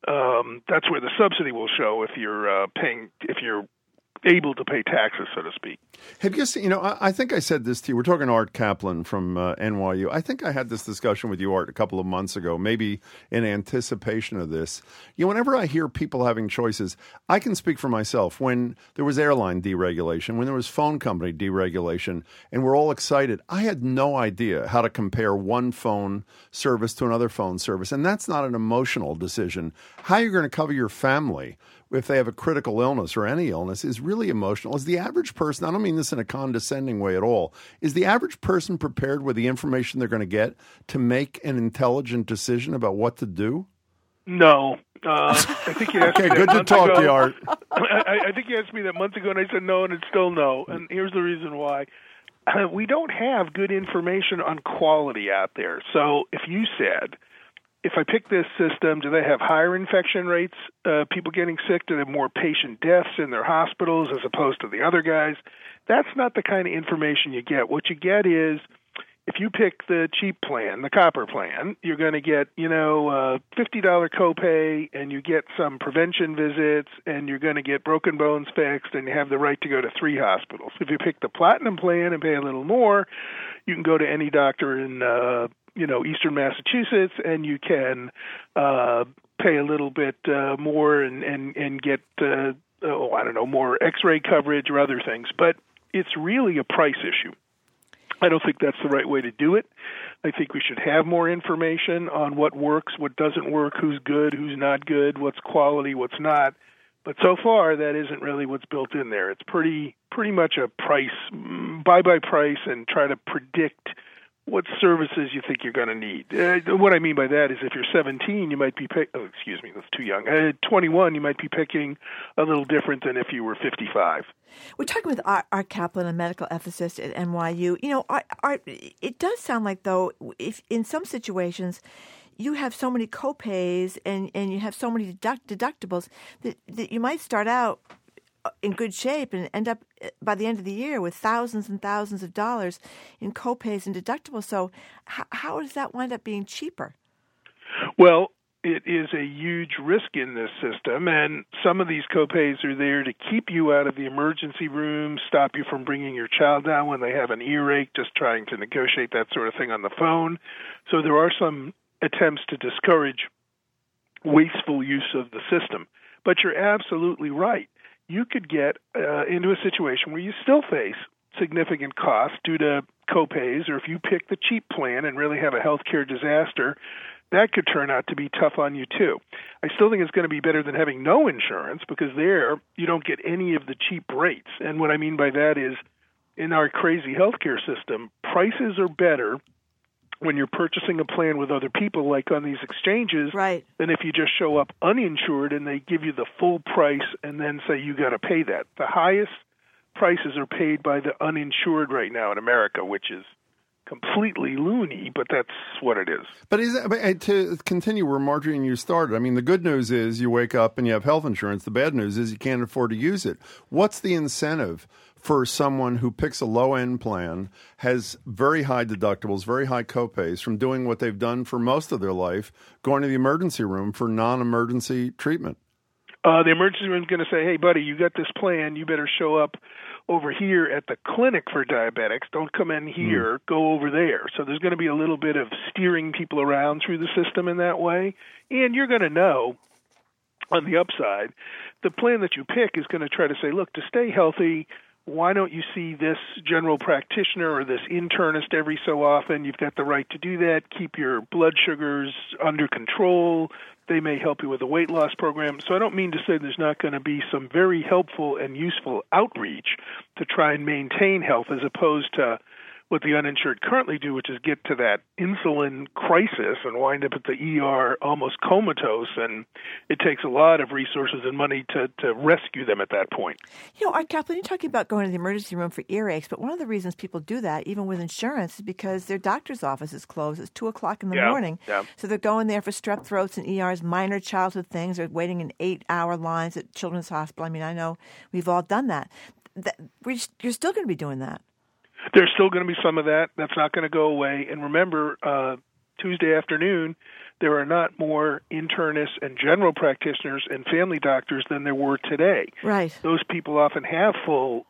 That's where the subsidy will show if you're able to pay taxes, so to speak. Have you seen, I think I said this to you. We're talking to Art Kaplan from NYU. I think I had this discussion with you, Art, a couple of months ago, maybe in anticipation of this. Whenever I hear people having choices, I can speak for myself. When there was airline deregulation, when there was phone company deregulation, and we're all excited, I had no idea how to compare one phone service to another phone service. And that's not an emotional decision. How you're going to cover your family if they have a critical illness or any illness is really emotional. Is the average person, I don't mean this in a condescending way at all, is the average person prepared with the information they're going to get to make an intelligent decision about what to do? No. I think you asked me that good to talk to you, Art. I think you asked me that months ago, and I said no, and it's still no. And here's the reason why. We don't have good information on quality out there. So if you said, if I pick this system, do they have higher infection rates, people getting sick? Do they have more patient deaths in their hospitals as opposed to the other guys? That's not the kind of information you get. What you get is, if you pick the cheap plan, the copper plan, you're going to get, $50 copay, and you get some prevention visits, and you're going to get broken bones fixed, and you have the right to go to 3 hospitals. If you pick the platinum plan and pay a little more, you can go to any doctor in Eastern Massachusetts, and you can pay a little bit more and get, more X-ray coverage or other things. But it's really a price issue. I don't think that's the right way to do it. I think we should have more information on what works, what doesn't work, who's good, who's not good, what's quality, what's not. But so far, that isn't really what's built in there. It's pretty much a price, buy by price, and try to predict what services you think you're going to need. What I mean by that is if you're 17, you might be that's too young. 21, you might be picking a little different than if you were 55. We're talking with Art Kaplan, a medical ethicist at NYU. Art, it does sound like, though, if in some situations you have so many copays and you have so many deductibles that you might start out in good shape and end up by the end of the year with thousands and thousands of dollars in copays and deductibles. So how does that wind up being cheaper? Well, it is a huge risk in this system, and some of these copays are there to keep you out of the emergency room, stop you from bringing your child down when they have an earache, just trying to negotiate that sort of thing on the phone. So there are some attempts to discourage wasteful use of the system. But you're absolutely right. You could get into a situation where you still face significant costs due to copays, or if you pick the cheap plan and really have a healthcare disaster, that could turn out to be tough on you too. I still think it's going to be better than having no insurance, because there you don't get any of the cheap rates. And what I mean by that is, in our crazy healthcare system, prices are better when you're purchasing a plan with other people, like on these exchanges, than if you just show up uninsured and they give you the full price and then say you got to pay that. The highest prices are paid by the uninsured right now in America, which is completely loony, but that's what it is. But to continue where Marjorie and you started, I mean, the good news is you wake up and you have health insurance. The bad news is you can't afford to use it. What's the incentive for someone who picks a low-end plan, has very high deductibles, very high copays, from doing what they've done for most of their life, going to the emergency room for non-emergency treatment? The emergency room is going to say, hey, buddy, you got this plan. You better show up over here at the clinic for diabetics. Don't come in here. Go over there. So there's going to be a little bit of steering people around through the system in that way. And you're going to know, on the upside, the plan that you pick is going to try to say, look, to stay healthy, why don't you see this general practitioner or this internist every so often? You've got the right to do that. Keep your blood sugars under control. They may help you with a weight loss program. So I don't mean to say there's not going to be some very helpful and useful outreach to try and maintain health, as opposed to what the uninsured currently do, which is get to that insulin crisis and wind up at the ER almost comatose, and it takes a lot of resources and money to rescue them at that point. You know, Art Kaplan, you're talking about going to the emergency room for earaches, but one of the reasons people do that, even with insurance, is because their doctor's office is closed. It's 2 o'clock in the morning. Yeah. So they're going there for strep throats and ERs, minor childhood things. They're waiting in 8-hour lines at Children's Hospital. I mean, I know we've all done that. You're still going to be doing that. There's still going to be some of that. That's not going to go away. And remember, Tuesday afternoon, there are not more internists and general practitioners and family doctors than there were today. Right. Those people often have full,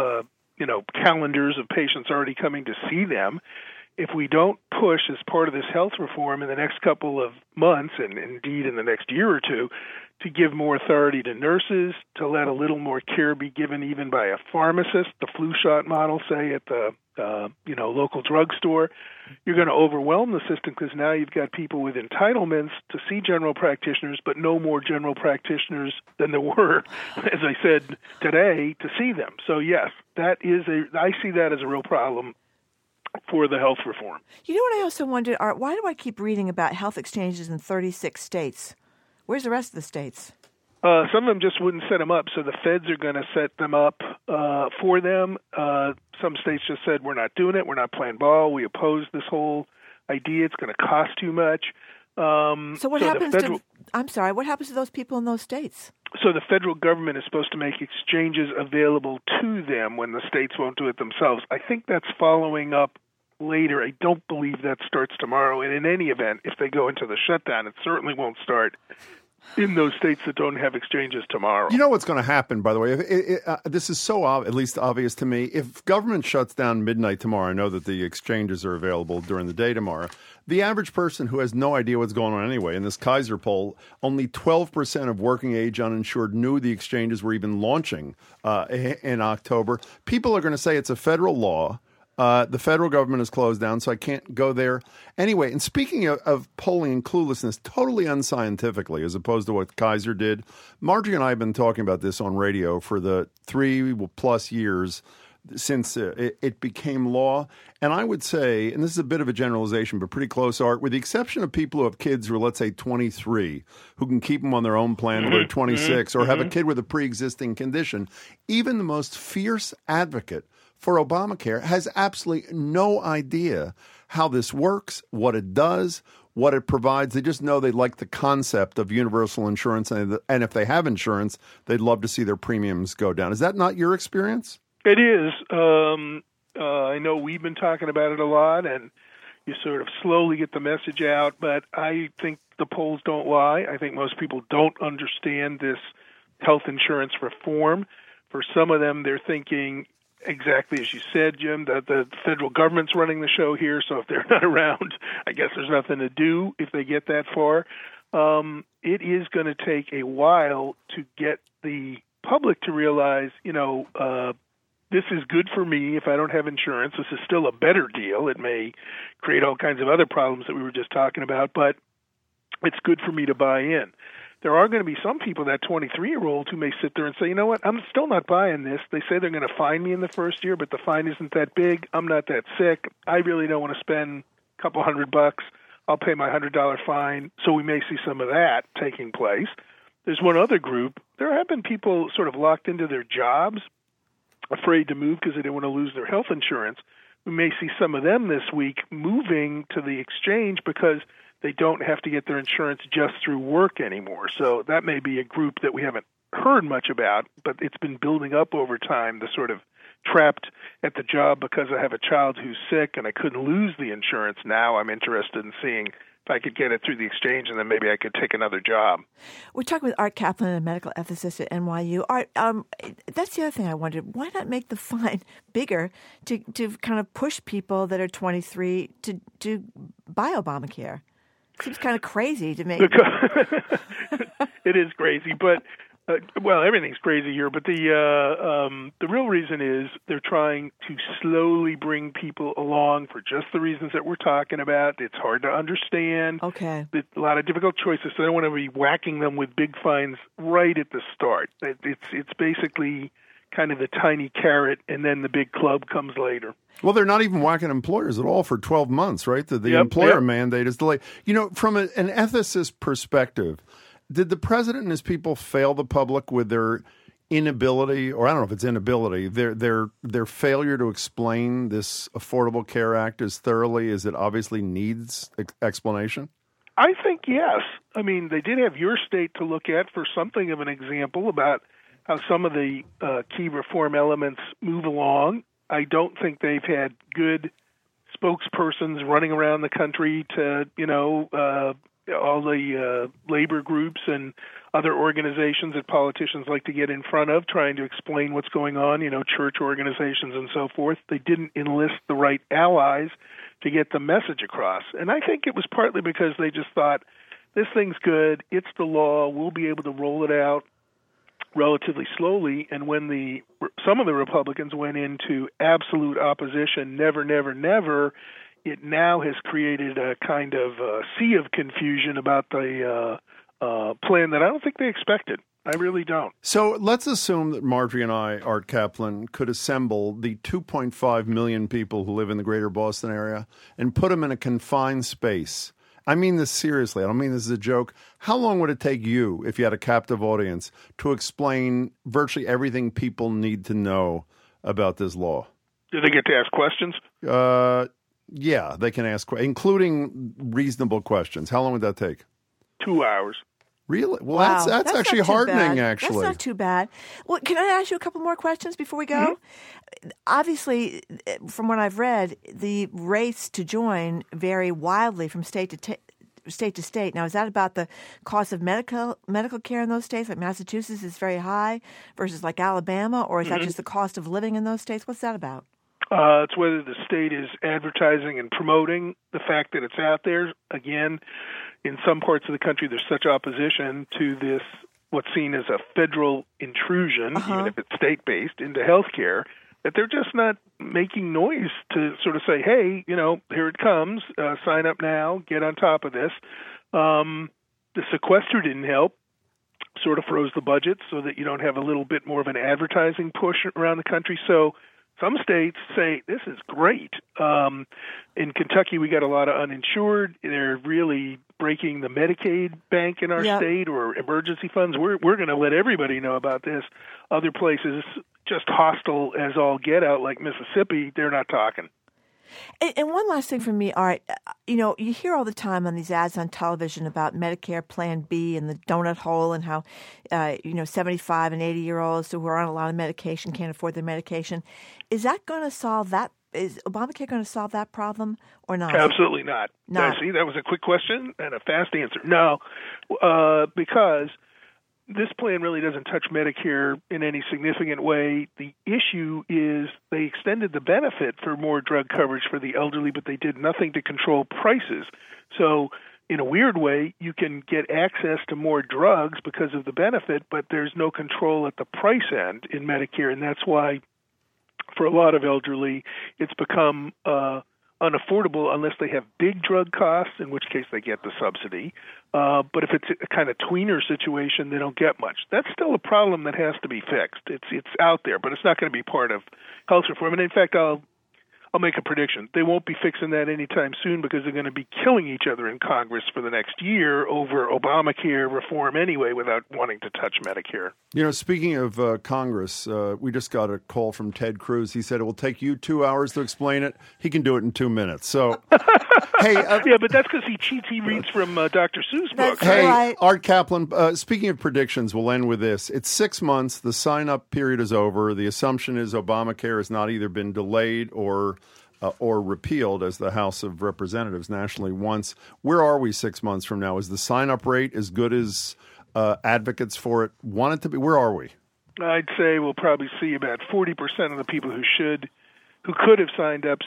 calendars of patients already coming to see them. If we don't push as part of this health reform in the next couple of months, and indeed in the next year or two, to give more authority to nurses, to let a little more care be given even by a pharmacist, the flu shot model, say, at the local drugstore, you're going to overwhelm the system, because now you've got people with entitlements to see general practitioners, but no more general practitioners than there were, as I said, today, to see them. So, yes, I see that as a real problem for the health reform. You know what I also wondered, Art, why do I keep reading about health exchanges in 36 states? Where's the rest of the states? Some of them just wouldn't set them up, so the feds are going to set them up for them. Some states just said, we're not doing it, we're not playing ball, we oppose this whole idea, it's going to cost too much. So what happens what happens to those people in those states? So the federal government is supposed to make exchanges available to them when the states won't do it themselves. I think that's following up later. I don't believe that starts tomorrow. And in any event, if they go into the shutdown, it certainly won't start in those states that don't have exchanges tomorrow. You know what's going to happen, by the way? This is so at least obvious to me. If government shuts down midnight tomorrow, I know that the exchanges are available during the day tomorrow. The average person who has no idea what's going on anyway, in this Kaiser poll, only 12% of working age uninsured knew the exchanges were even launching in October. People are going to say it's a federal law. The federal government is closed down, so I can't go there. Anyway, and speaking of polling and cluelessness, totally unscientifically, as opposed to what Kaiser did, Marjorie and I have been talking about this on radio for the 3+ years since it became law. And I would say, and this is a bit of a generalization, but pretty close, Art, with the exception of people who have kids who are, let's say, 23, who can keep them on their own plan when they're 26, or have a kid with a pre-existing condition, even the most fierce advocate for Obamacare has absolutely no idea how this works, what it does, what it provides. They just know they like the concept of universal insurance, and if they have insurance, they'd love to see their premiums go down. Is that not your experience? It is. I know we've been talking about it a lot, and you sort of slowly get the message out, but I think the polls don't lie. I think most people don't understand this health insurance reform. For some of them, they're thinking exactly as you said, Jim. The federal government's running the show here, so if they're not around, I guess there's nothing to do if they get that far. It is going to take a while to get the public to realize, this is good for me if I don't have insurance. This is still a better deal. It may create all kinds of other problems that we were just talking about, but it's good for me to buy in. There are going to be some people, that 23-year-old, who may sit there and say, you know what, I'm still not buying this. They say they're going to fine me in the first year, but the fine isn't that big. I'm not that sick. I really don't want to spend a couple $100. I'll pay my $100 fine. So we may see some of that taking place. There's one other group. There have been people sort of locked into their jobs, afraid to move because they didn't want to lose their health insurance. We may see some of them this week moving to the exchange because they don't have to get their insurance just through work anymore. So that may be a group that we haven't heard much about, but it's been building up over time, the sort of trapped at the job because I have a child who's sick and I couldn't lose the insurance. Now I'm interested in seeing if I could get it through the exchange, and then maybe I could take another job. We're talking with Art Kaplan, a medical ethicist at NYU. Art, that's the other thing I wondered. Why not make the fine bigger to kind of push people that are 23 to buy Obamacare? Seems kind of crazy to make. It is crazy, but everything's crazy here. But the real reason is they're trying to slowly bring people along for just the reasons that we're talking about. It's hard to understand. Okay. A lot of difficult choices, so they don't want to be whacking them with big fines right at the start. It's basically kind of the tiny carrot, and then the big club comes later. Well, they're not even whacking employers at all for 12 months, right? The employer mandate is delayed. From an ethicist perspective, did the president and his people fail the public with their inability, or I don't know if it's inability, their failure to explain this Affordable Care Act as thoroughly as it obviously needs explanation? I think yes. I mean, they did have your state to look at for something of an example about how some of the key reform elements move along. I don't think they've had good spokespersons running around the country to, all the labor groups and other organizations that politicians like to get in front of, trying to explain what's going on, church organizations and so forth. They didn't enlist the right allies to get the message across. And I think it was partly because they just thought, this thing's good, it's the law, we'll be able to roll it out relatively slowly. And when some of the Republicans went into absolute opposition, never, never, never, it now has created a kind of sea of confusion about the plan that I don't think they expected. I really don't. So let's assume that Marjorie and I, Art Kaplan, could assemble the 2.5 million people who live in the greater Boston area and put them in a confined space. I mean this seriously. I don't mean this as a joke. How long would it take you, if you had a captive audience, to explain virtually everything people need to know about this law? Do they get to ask questions? Yeah, they can ask, including reasonable questions. How long would that take? 2 hours. Really? Well, wow. that's actually heartening, bad. actually. That's not too bad. Well, can I ask you a couple more questions before we go? Mm-hmm. Obviously, from what I've read, the rates to join vary wildly from state to state. Now, is that about the cost of medical care in those states? Like Massachusetts is very high versus like Alabama, or is that just the cost of living in those states? What's that about? It's whether the state is advertising and promoting the fact that it's out there. Again, in some parts of the country, there's such opposition to this, what's seen as a federal intrusion, even if it's state-based, into healthcare, that they're just not making noise to sort of say, hey, here it comes, sign up now, get on top of this. The sequester didn't help, sort of froze the budget so that you don't have a little bit more of an advertising push around the country. So some states say, this is great. In Kentucky, we got a lot of uninsured. They're really breaking the Medicaid bank in our state, or emergency funds. We're going to let everybody know about this. Other places, just hostile as all get out, like Mississippi, they're not talking. And one last thing from me, Art, you hear all the time on these ads on television about Medicare Plan B and the donut hole and how, 75 and 80-year-olds who are on a lot of medication can't afford their medication. Is that going to solve that? Is Obamacare going to solve that problem or not? Absolutely not. See, that was a quick question and a fast answer. No, because this plan really doesn't touch Medicare in any significant way. The issue is they extended the benefit for more drug coverage for the elderly, but they did nothing to control prices. So in a weird way, you can get access to more drugs because of the benefit, but there's no control at the price end in Medicare, and that's why for a lot of elderly it's become unaffordable unless they have big drug costs, in which case they get the subsidy. But if it's a kind of tweener situation, they don't get much. That's still a problem that has to be fixed. It's out there, but it's not going to be part of health reform. And in fact, I'll make a prediction. They won't be fixing that anytime soon because they're going to be killing each other in Congress for the next year over Obamacare reform anyway without wanting to touch Medicare. You know, speaking of Congress, we just got a call from Ted Cruz. He said it will take you 2 hours to explain it. He can do it in 2 minutes. So, hey. Yeah, but that's because he cheats. He reads from Dr. Seuss books. Hey, right. Art Kaplan, speaking of predictions, we'll end with this. It's 6 months. The sign-up period is over. The assumption is Obamacare has not either been delayed or repealed, as the House of Representatives nationally wants. Where are we 6 months from now? Is the sign-up rate as good as advocates for it want it to be? Where are we? I'd say we'll probably see about 40% of the people who could have signed up.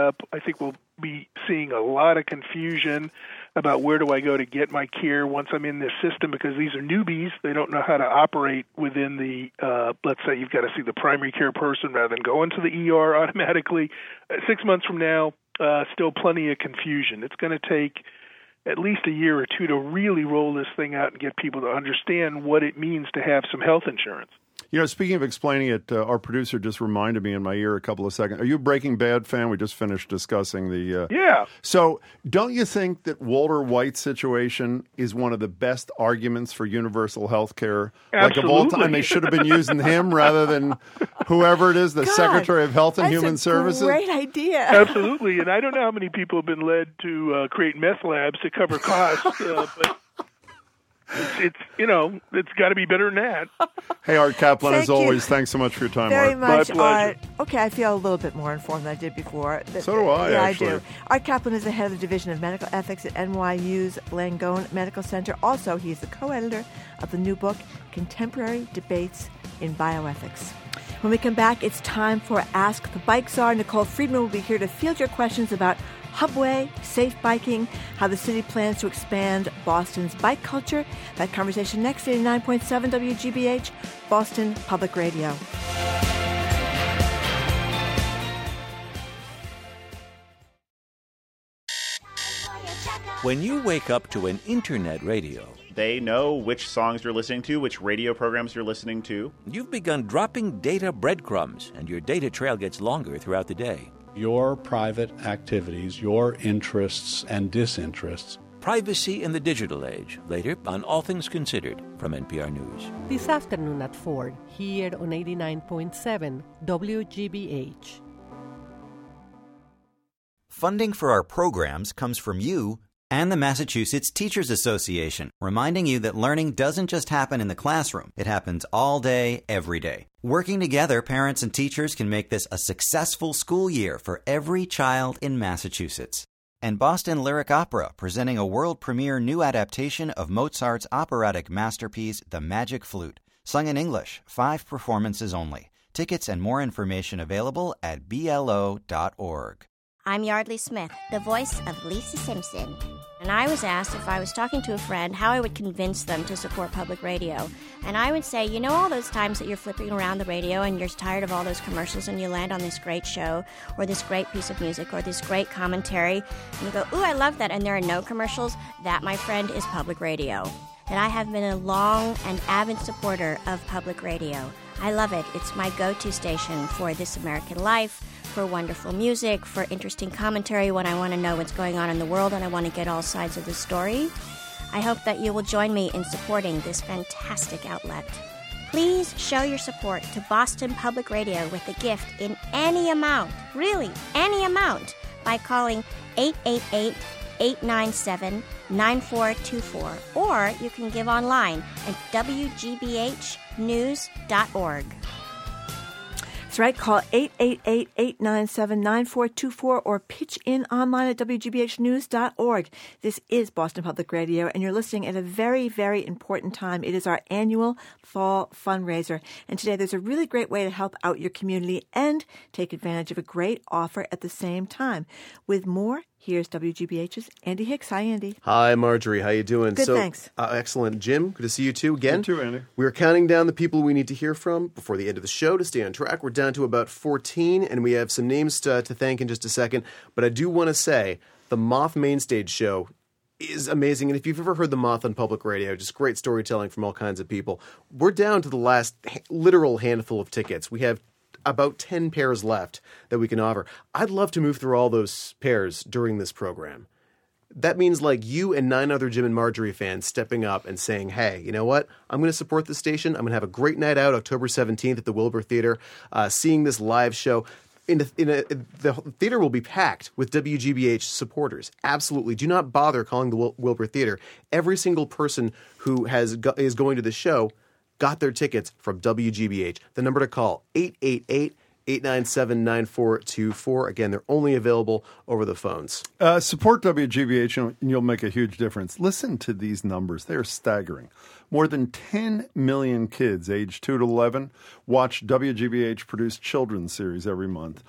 I think we'll be seeing a lot of confusion about where do I go to get my care once I'm in this system, because these are newbies. They don't know how to operate within the, let's say you've got to see the primary care person rather than go into the ER automatically. 6 months from now, still plenty of confusion. It's going to take at least a year or two to really roll this thing out and get people to understand what it means to have some health insurance. You know, speaking of explaining it, our producer just reminded me in my ear a couple of seconds. Are you a Breaking Bad fan? We just finished discussing the... Yeah. So don't you think that Walter White's situation is one of the best arguments for universal health care? Like of all time, they should have been using him rather than whoever it is, the Secretary of Health and Human Services? That's a great idea. Absolutely. And I don't know how many people have been led to create meth labs to cover costs, but... It's got to be better than that. Hey, Art Kaplan, Thank as you always, thanks so much for your time, very Art. much, My pleasure. Art. Okay, I feel a little bit more informed than I did before. So do I, yeah, actually. I do. Art Kaplan is the head of the Division of Medical Ethics at NYU's Langone Medical Center. Also, he's the co-editor of the new book, Contemporary Debates in Bioethics. When we come back, it's time for Ask the Bike Czar. Nicole Friedman will be here to field your questions about Hubway, safe biking, how the city plans to expand Boston's bike culture. That conversation next, 89.7 WGBH, Boston Public Radio. When you wake up to an internet radio, they know which songs you're listening to, which radio programs you're listening to. You've begun dropping data breadcrumbs, and your data trail gets longer throughout the day. Your private activities, your interests and disinterests. Privacy in the digital age. Later on All Things Considered from NPR News. This afternoon at 4, here on 89.7 WGBH. Funding for our programs comes from you and the Massachusetts Teachers Association, reminding you that learning doesn't just happen in the classroom. It happens all day, every day. Working together, parents and teachers can make this a successful school year for every child in Massachusetts. And Boston Lyric Opera, presenting a world premiere new adaptation of Mozart's operatic masterpiece, The Magic Flute. Sung in English, 5 performances only. Tickets and more information available at blo.org. I'm Yardley Smith, the voice of Lisa Simpson. And I was asked if I was talking to a friend how I would convince them to support public radio. And I would say, you know all those times that you're flipping around the radio and you're tired of all those commercials and you land on this great show or this great piece of music or this great commentary and you go, ooh, I love that, and there are no commercials? That, my friend, is public radio. And I have been a long and avid supporter of public radio. I love it. It's my go-to station for This American Life, for wonderful music, for interesting commentary when I want to know what's going on in the world and I want to get all sides of the story. I hope that you will join me in supporting this fantastic outlet. Please show your support to Boston Public Radio with a gift in any amount, really any amount, by calling 888-897-9424, or you can give online at wgbhnews.org. It's That's right. Call 888-897-9424 or pitch in online at WGBHnews.org. This is Boston Public Radio, and you're listening at a very, very important time. It is our annual fall fundraiser. And today there's a really great way to help out your community and take advantage of a great offer at the same time. With more, here's WGBH's Andy Hicks. Hi, Andy. Hi, Marjorie. How you doing? Good, thanks. Excellent. Jim, good to see you too again. You too, Andy. We're counting down the people we need to hear from before the end of the show to stay on track. We're down to about 14, and we have some names to thank in just a second. But I do want to say the Moth Mainstage Show is amazing. And if you've ever heard the Moth on public radio, just great storytelling from all kinds of people. We're down to the last literal handful of tickets. We have about 10 pairs left that we can offer. I'd love to move through all those pairs during this program. That means like you and 9 other Jim and Marjorie fans stepping up and saying, hey, you know what? I'm going to support the station. I'm going to have a great night out October 17th at the Wilbur Theater, seeing this live show. The theater will be packed with WGBH supporters. Absolutely. Do not bother calling the Wilbur Theater. Every single person who is going to the show got their tickets from WGBH. The number to call, 888-897-9424. Again, they're only available over the phones. Support WGBH and you'll make a huge difference. Listen to these numbers. They are staggering. More than 10 million kids aged 2 to 11 watch WGBH-produced children's series every month.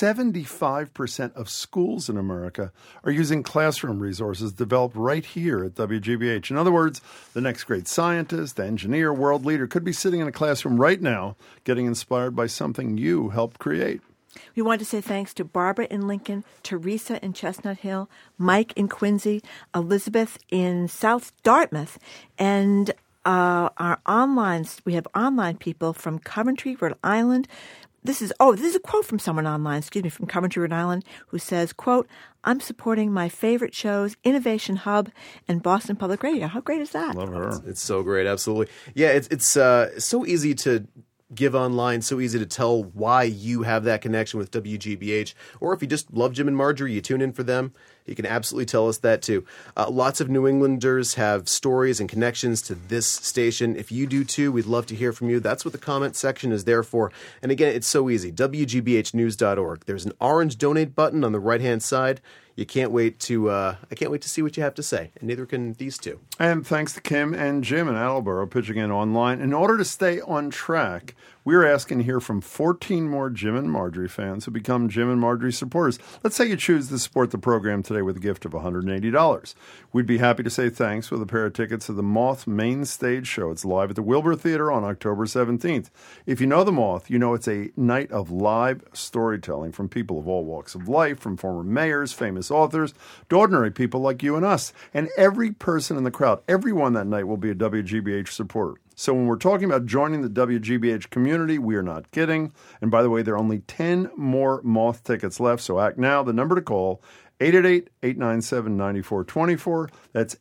75% of schools in America are using classroom resources developed right here at WGBH. In other words, the next great scientist, engineer, world leader could be sitting in a classroom right now getting inspired by something you helped create. We want to say thanks to Barbara in Lincoln, Teresa in Chestnut Hill, Mike in Quincy, Elizabeth in South Dartmouth, and our online. We have online people from Coventry, Rhode Island. This is a quote from someone online, from Coventry, Rhode Island, who says, quote, I'm supporting my favorite shows, Innovation Hub and Boston Public Radio. How great is that? Love her. It's so great. Absolutely. Yeah, it's so easy to give online, so easy to tell why you have that connection with WGBH. Or if you just love Jim and Marjorie, you tune in for them. You can absolutely tell us that too. Lots of New Englanders have stories and connections to this station. If you do too, we'd love to hear from you. That's what the comment section is there for. And again, it's so easy. WGBHnews.org. There's an orange donate button on the right-hand side. I can't wait to see what you have to say, and neither can these two. And thanks to Kim and Jim in Attleboro pitching in online. In order to stay on track, we're asking to hear from 14 more Jim and Marjorie fans who become Jim and Marjorie supporters. Let's say you choose to support the program today with a gift of $180. We'd be happy to say thanks with a pair of tickets to the Moth Main Stage Show. It's live at the Wilbur Theater on October 17th. If you know the Moth, you know it's a night of live storytelling from people of all walks of life, from former mayors, famous authors, to ordinary people like you and us. And every person in the crowd, everyone that night will be a WGBH supporter. So when we're talking about joining the WGBH community, we are not kidding. And by the way, there are only 10 more Moth tickets left, so act now. The number to call, 888-897-9424. That's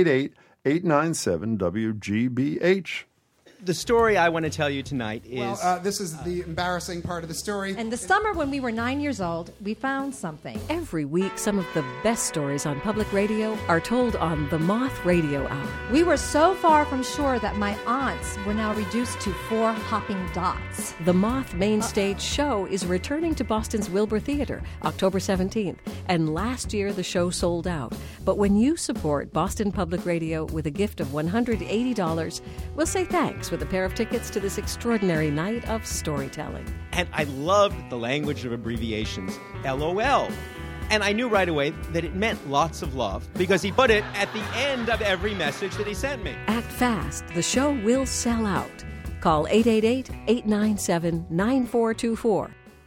888-897-WGBH. The story I want to tell you tonight is... this is the embarrassing part of the story. In the summer when we were 9 years old, we found something. Every week, some of the best stories on public radio are told on the Moth Radio Hour. We were so far from sure that my aunts were now reduced to 4 hopping dots. The Moth Main Stage Show is returning to Boston's Wilbur Theater, October 17th. And last year, the show sold out. But when you support Boston Public Radio with a gift of $180, we'll say thanks with a pair of tickets to this extraordinary night of storytelling. And I loved the language of abbreviations, LOL. And I knew right away that it meant lots of love because he put it at the end of every message that he sent me. Act fast. The show will sell out. Call 888-897-9424.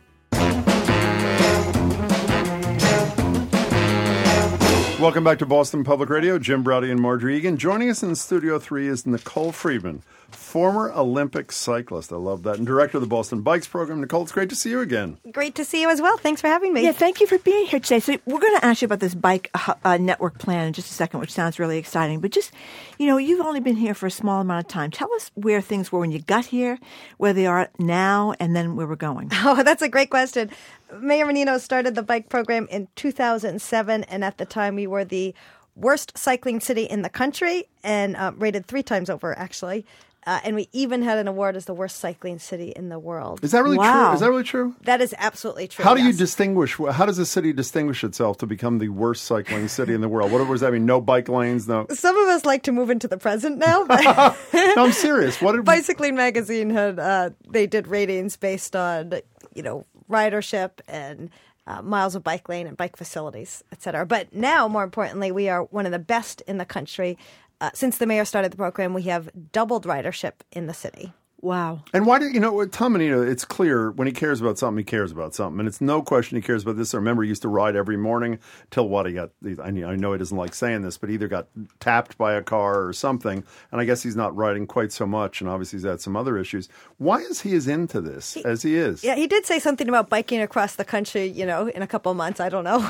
Welcome back to Boston Public Radio. Jim Braude and Marjorie Egan. Joining us in Studio 3 is Nicole Friedman, former Olympic cyclist. I love that. And director of the Boston Bikes program. Nicole, it's great to see you again. Great to see you as well. Thanks for having me. Yeah, thank you for being here today. So we're going to ask you about this bike network plan in just a second, which sounds really exciting. But just, you've only been here for a small amount of time. Tell us where things were when you got here, where they are now, and then where we're going. Oh, that's a great question. Mayor Menino started the bike program in 2007, and at the time we were the worst cycling city in the country and rated 3 times over, actually. And we even had an award as the worst cycling city in the world. Is that really true? Is that really true? That is absolutely true. How do you distinguish? How does a city distinguish itself to become the worst cycling city in the world? What does that mean? No bike lanes? No. Some of us like to move into the present now. No, I'm serious. What did Bicycling Magazine had? They did ratings based on ridership and miles of bike lane and bike facilities, et cetera. But now, more importantly, we are one of the best in the country. Since the mayor started the program, we have doubled ridership in the city. Wow. And why do Tom Menino, it's clear when he cares about something, he cares about something. And it's no question he cares about this. I remember he used to ride every morning till he got, I know he doesn't like saying this, but either got tapped by a car or something. And I guess he's not riding quite so much. And obviously he's had some other issues. Why is he as into this as he is? Yeah, he did say something about biking across the country, in a couple of months. I don't know.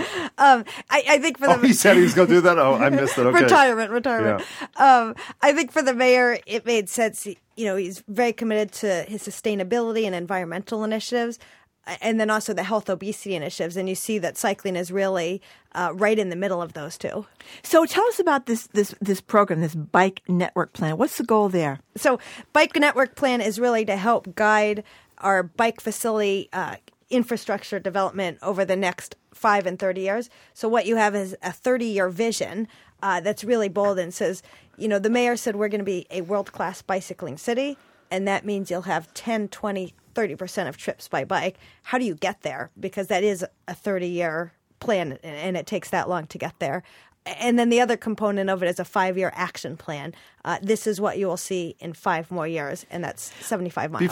I think for the... he said he was going to do that? Oh, I missed it. Okay. Retirement. Yeah. I think for the mayor, it made sense. He's very committed to his sustainability and environmental initiatives, and then also the health obesity initiatives. And you see that cycling is really right in the middle of those two. So tell us about this program, this Bike Network Plan. What's the goal there? So Bike Network Plan is really to help guide our bike facility infrastructure development over the next 5 and 30 years. So what you have is a 30-year vision that's really bold and says, the mayor said we're going to be a world-class bicycling city, and that means you'll have 10, 20, 30% of trips by bike. How do you get there? Because that is a 30-year plan, and it takes that long to get there. And then the other component of it is a 5-year action plan. This is what you will see in 5 more years, and that's 75 miles.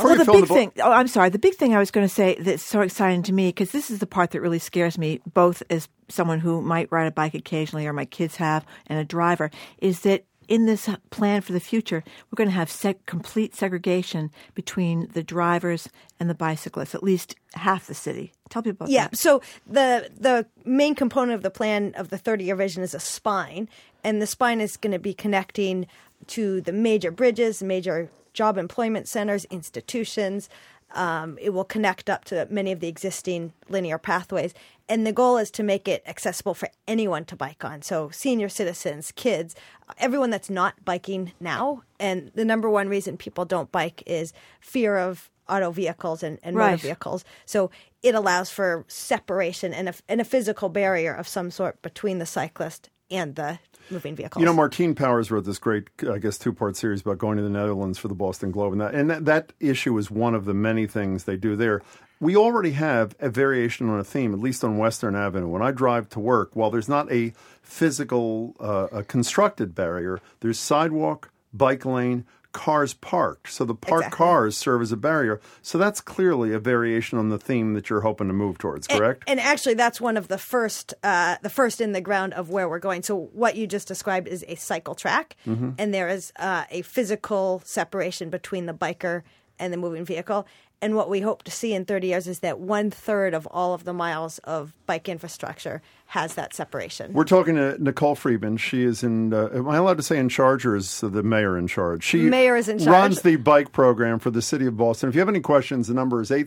The big thing I was going to say that's so exciting to me, because this is the part that really scares me, both as someone who might ride a bike occasionally or my kids have, and a driver, is that in this plan for the future, we're going to have complete segregation between the drivers and the bicyclists, at least half the city. Tell people about that. Yeah, so the main component of the plan of the 30-year vision is a spine, and the spine is going to be connecting to the major bridges, major job employment centers, institutions. It will connect up to many of the existing linear pathways. And the goal is to make it accessible for anyone to bike on. So senior citizens, kids, everyone that's not biking now. And the number one reason people don't bike is fear of auto vehicles and motor vehicles. So it allows for separation and a physical barrier of some sort between the cyclist and the moving vehicles. Martine Powers wrote this great, 2-part series about going to the Netherlands for the Boston Globe. And that issue is one of the many things they do there. We already have a variation on a theme, at least on Western Avenue. When I drive to work, while there's not a physical constructed barrier, there's sidewalk, bike lane, cars parked. So the parked cars serve as a barrier. So that's clearly a variation on the theme that you're hoping to move towards, correct? And actually, that's one of the first in the ground of where we're going. So what you just described is a cycle track, and there is a physical separation between the biker and the moving vehicle. And what we hope to see in 30 years is that 1/3 of all of the miles of bike infrastructure has that separation. We're talking to Nicole Friedman. She is am I allowed to say in charge, or is the mayor in charge? Mayor is in charge. Runs the bike program for the city of Boston. If you have any questions, the number is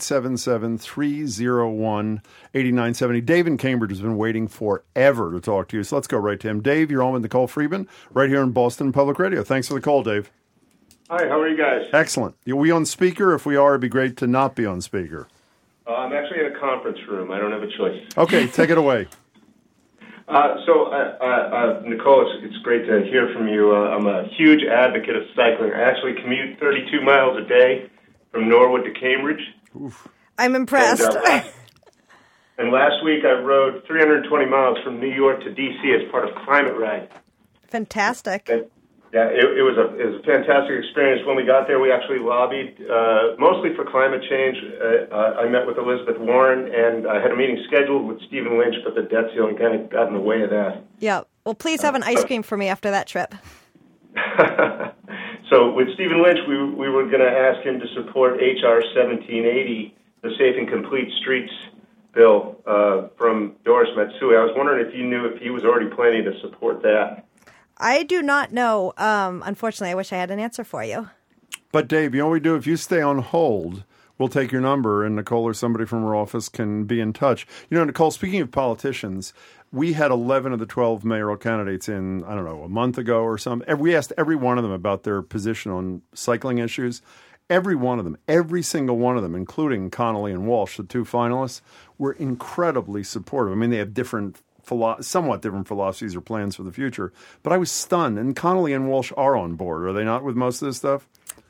877-301-8970. Dave in Cambridge has been waiting forever to talk to you, so let's go right to him. Dave, you're on with Nicole Friedman right here on Boston Public Radio. Thanks for the call, Dave. Hi, how are you guys? Excellent. Are we on speaker? If we are, it'd be great to not be on speaker. I'm actually in a conference room. I don't have a choice. Okay, take it away. Nicole, it's great to hear from you. I'm a huge advocate of cycling. I actually commute 32 miles a day from Norwood to Cambridge. Oof. I'm impressed. And last week I rode 320 miles from New York to D.C. as part of Climate Ride. Fantastic. Yeah, it was a fantastic experience. When we got there, we actually lobbied mostly for climate change. I met with Elizabeth Warren, and I had a meeting scheduled with Stephen Lynch, but the debt ceiling kind of got in the way of that. Yeah. Well, please have an ice cream for me after that trip. So with Stephen Lynch, we were going to ask him to support H.R. 1780, the Safe and Complete Streets bill from Doris Matsui. I was wondering if you knew if he was already planning to support that. I do not know. Unfortunately, I wish I had an answer for you. But, Dave, you know what we do? If you stay on hold, we'll take your number, and Nicole or somebody from her office can be in touch. Nicole, speaking of politicians, We had 11 of the 12 mayoral candidates in, I don't know, a month ago or something. We asked every one of them about their position on cycling issues. Every one of them, every single one of them, including Connolly and Walsh, the two finalists, were incredibly supportive. I mean, they have somewhat different philosophies or plans for the future. But I was stunned. And Connolly and Walsh are on board, are they not, with most of this stuff?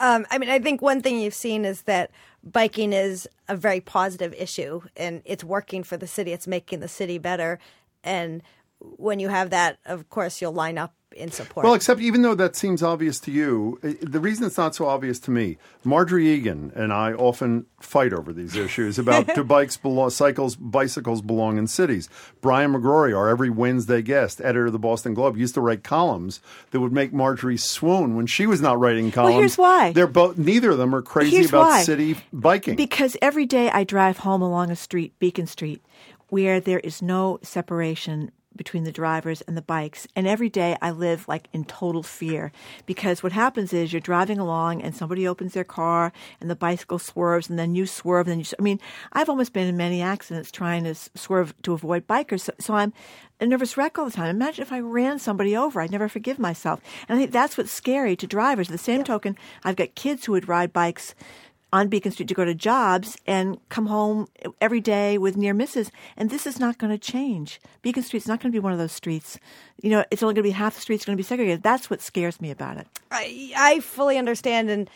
I think one thing you've seen is that biking is a very positive issue, and it's working for the city. It's making the city better. And when you have that, of course, you'll line up in support. Well, except even though that seems obvious to you, the reason it's not so obvious to me, Marjorie Egan and I often fight over these issues about do bicycles belong in cities. Brian McGrory, our every Wednesday guest, editor of the Boston Globe, used to write columns that would make Marjorie swoon when she was not writing columns. Well, here's why. Neither of them are crazy about city biking. Because every day I drive home along a street, Beacon Street, where there is no separation between the drivers and the bikes. And every day I live like in total fear, because what happens is you're driving along and somebody opens their car and the bicycle swerves and then you swerve. And then I've almost been in many accidents trying to swerve to avoid bikers. So I'm a nervous wreck all the time. Imagine if I ran somebody over. I'd never forgive myself. And I think that's what's scary to drivers. At the same token, I've got kids who would ride bikes on Beacon Street to go to jobs and come home every day with near misses. And this is not going to change. Beacon Street's not going to be one of those streets. It's only going to be half the street's going to be segregated. That's what scares me about it. I fully understand, and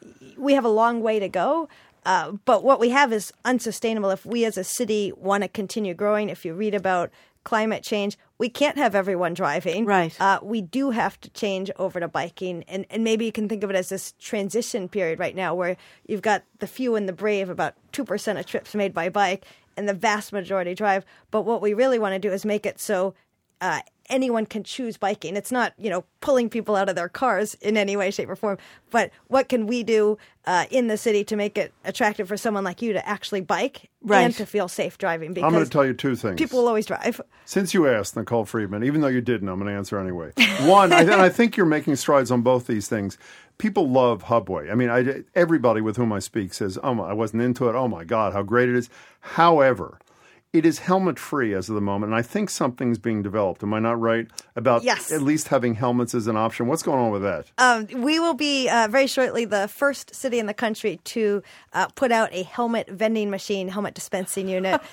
we have a long way to go. But what we have is unsustainable. If we as a city want to continue growing, if you read about climate change, we can't have everyone driving. Right. We do have to change over to biking. And maybe you can think of it as this transition period right now where you've got the few and the brave, about 2% of trips made by bike, and the vast majority drive. But what we really want to do is make it so anyone can choose biking. It's not, pulling people out of their cars in any way, shape, or form. But what can we do in the city to make it attractive for someone like you to actually bike and to feel safe driving? Because I'm going to tell you two things. People will always drive. Since you asked, Nicole Friedman, even though you didn't, I'm going to answer anyway. One, I think you're making strides on both these things. People love Hubway. I mean, everybody with whom I speak says, I wasn't into it. Oh, my God, how great it is. However, it is helmet-free as of the moment, and I think something's being developed. Am I not right about at least having helmets as an option? What's going on with that? We will be very shortly the first city in the country to put out a helmet vending machine, helmet dispensing unit.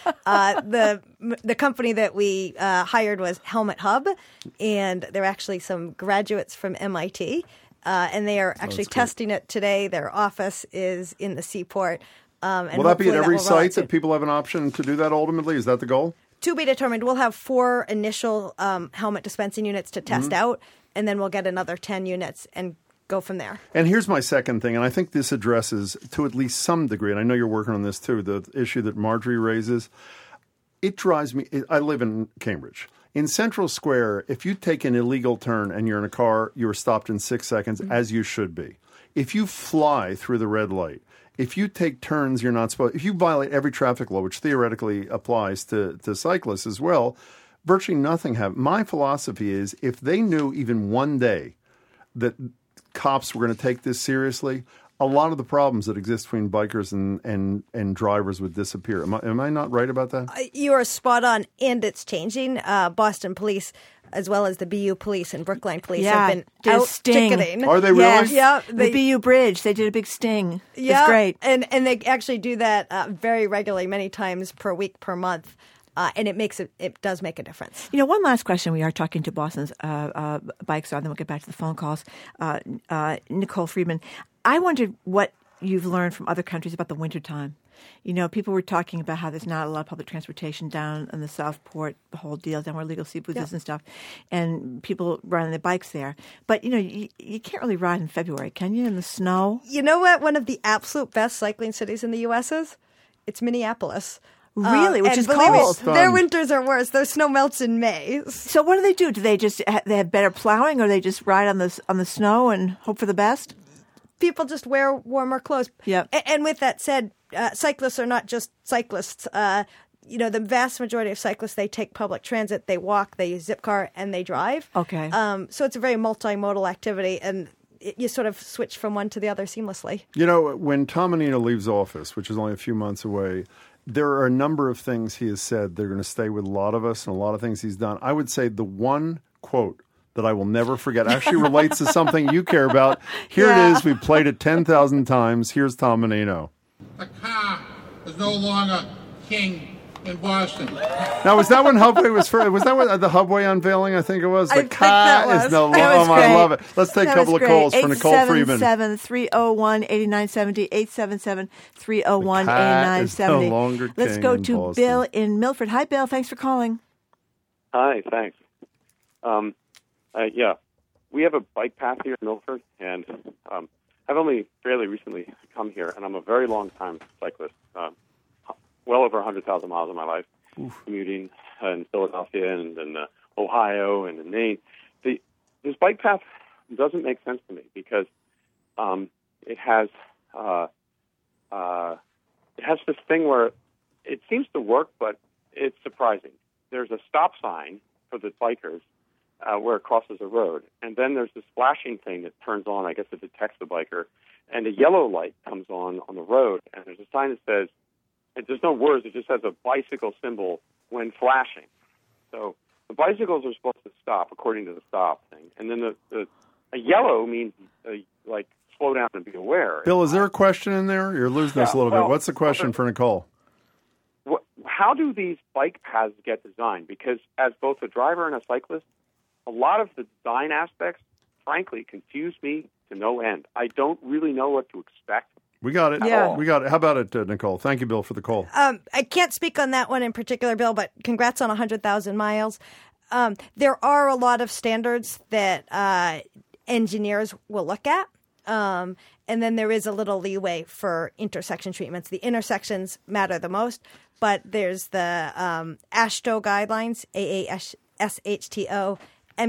The company that we hired was Helmet Hub, and they're actually some graduates from MIT, and they are actually testing it today. Their office is in the Seaport. Will that be at every site that people have an option to do that ultimately? Is that the goal? To be determined. We'll have 4 initial helmet dispensing units to test out, and then we'll get another 10 units and go from there. And here's my second thing, and I think this addresses to at least some degree, and I know you're working on this too, the issue that Marjorie raises. It drives me. I live in Cambridge. In Central Square, if you take an illegal turn and you're in a car, you are stopped in 6 seconds, as you should be. If you fly through the red light, if you take turns you're not supposed, if you violate every traffic law, which theoretically applies to cyclists as well, virtually nothing happens. My philosophy is if they knew even one day that cops were going to take this seriously, a lot of the problems that exist between bikers and drivers would disappear. Am I not right about that? You are spot on, and it's changing. Boston Police, as well as the BU Police and Brookline Police, have been out ticketing. Are they really? Yes. Yeah, the BU Bridge, they did a big sting. Yeah, it's great. And they actually do that very regularly, many times per week, per month. And it does make a difference. One last question. We are talking to Boston's bike star, then we'll get back to the phone calls. Nicole Friedman, I wondered what you've learned from other countries about the wintertime. People were talking about how there's not a lot of public transportation down in the Southport, the whole deal down where Legal Seafoods is and stuff, and people riding their bikes there. But, you can't really ride in February, can you, in the snow? You know what one of the absolute best cycling cities in the U.S. is? It's Minneapolis. Really? Which is cold. Their winters are worse. Their snow melts in May. So what do? Do they just they have better plowing, or they just ride on the snow and hope for the best? People just wear warmer clothes. Yeah. And with that said, cyclists are not just cyclists. The vast majority of cyclists, they take public transit, they walk, they use Zipcar, and they drive. Okay. So it's a very multimodal activity, and you sort of switch from one to the other seamlessly. You know, when Tom Menino leaves office, which is only a few months away, there are a number of things he has said that are going to stay with a lot of us and a lot of things he's done. I would say the one quote that I will never forget actually relates to something you care about. Here it is. We've played it 10,000 times. Here's Tom Menino. The car is no longer king in Boston. Now, was that when Hubway was first? Was that what the Hubway unveiling? I think it was. The car is no longer. Oh, I love it. Let's take a couple of calls for Nicole Friedman. 877-301-8970. 877-301-8970. No longer Let's king go in to Boston. Bill in Milford. Hi, Bill. Thanks for calling. Hi, thanks. Yeah, we have a bike path here in Milford, and I've only fairly recently come here, and I'm a very long-time cyclist, well over 100,000 miles of my life, commuting in Philadelphia and in Ohio and in Maine. This bike path doesn't make sense to me because it has this thing where it seems to work, but it's surprising. There's a stop sign for the bikers where it crosses a road. And then there's this flashing thing that turns on, I guess it detects the biker, and a yellow light comes on the road, and there's a sign that says, there's no words, it just has a bicycle symbol when flashing. So the bicycles are supposed to stop according to the stop thing. And then a yellow means like slow down and be aware. Bill, is there a question in there? You're losing us a little bit. What's the question for Nicole? How do these bike paths get designed? Because as both a driver and a cyclist, a lot of the design aspects, frankly, confuse me to no end. I don't really know what to expect. We got it. Yeah. We got it. How about it, Nicole? Thank you, Bill, for the call. I can't speak on that one in particular, Bill, but congrats on 100,000 miles. There are a lot of standards that engineers will look at. And then there is a little leeway for intersection treatments. The intersections matter the most, but there's the AASHTO guidelines, AASHTO,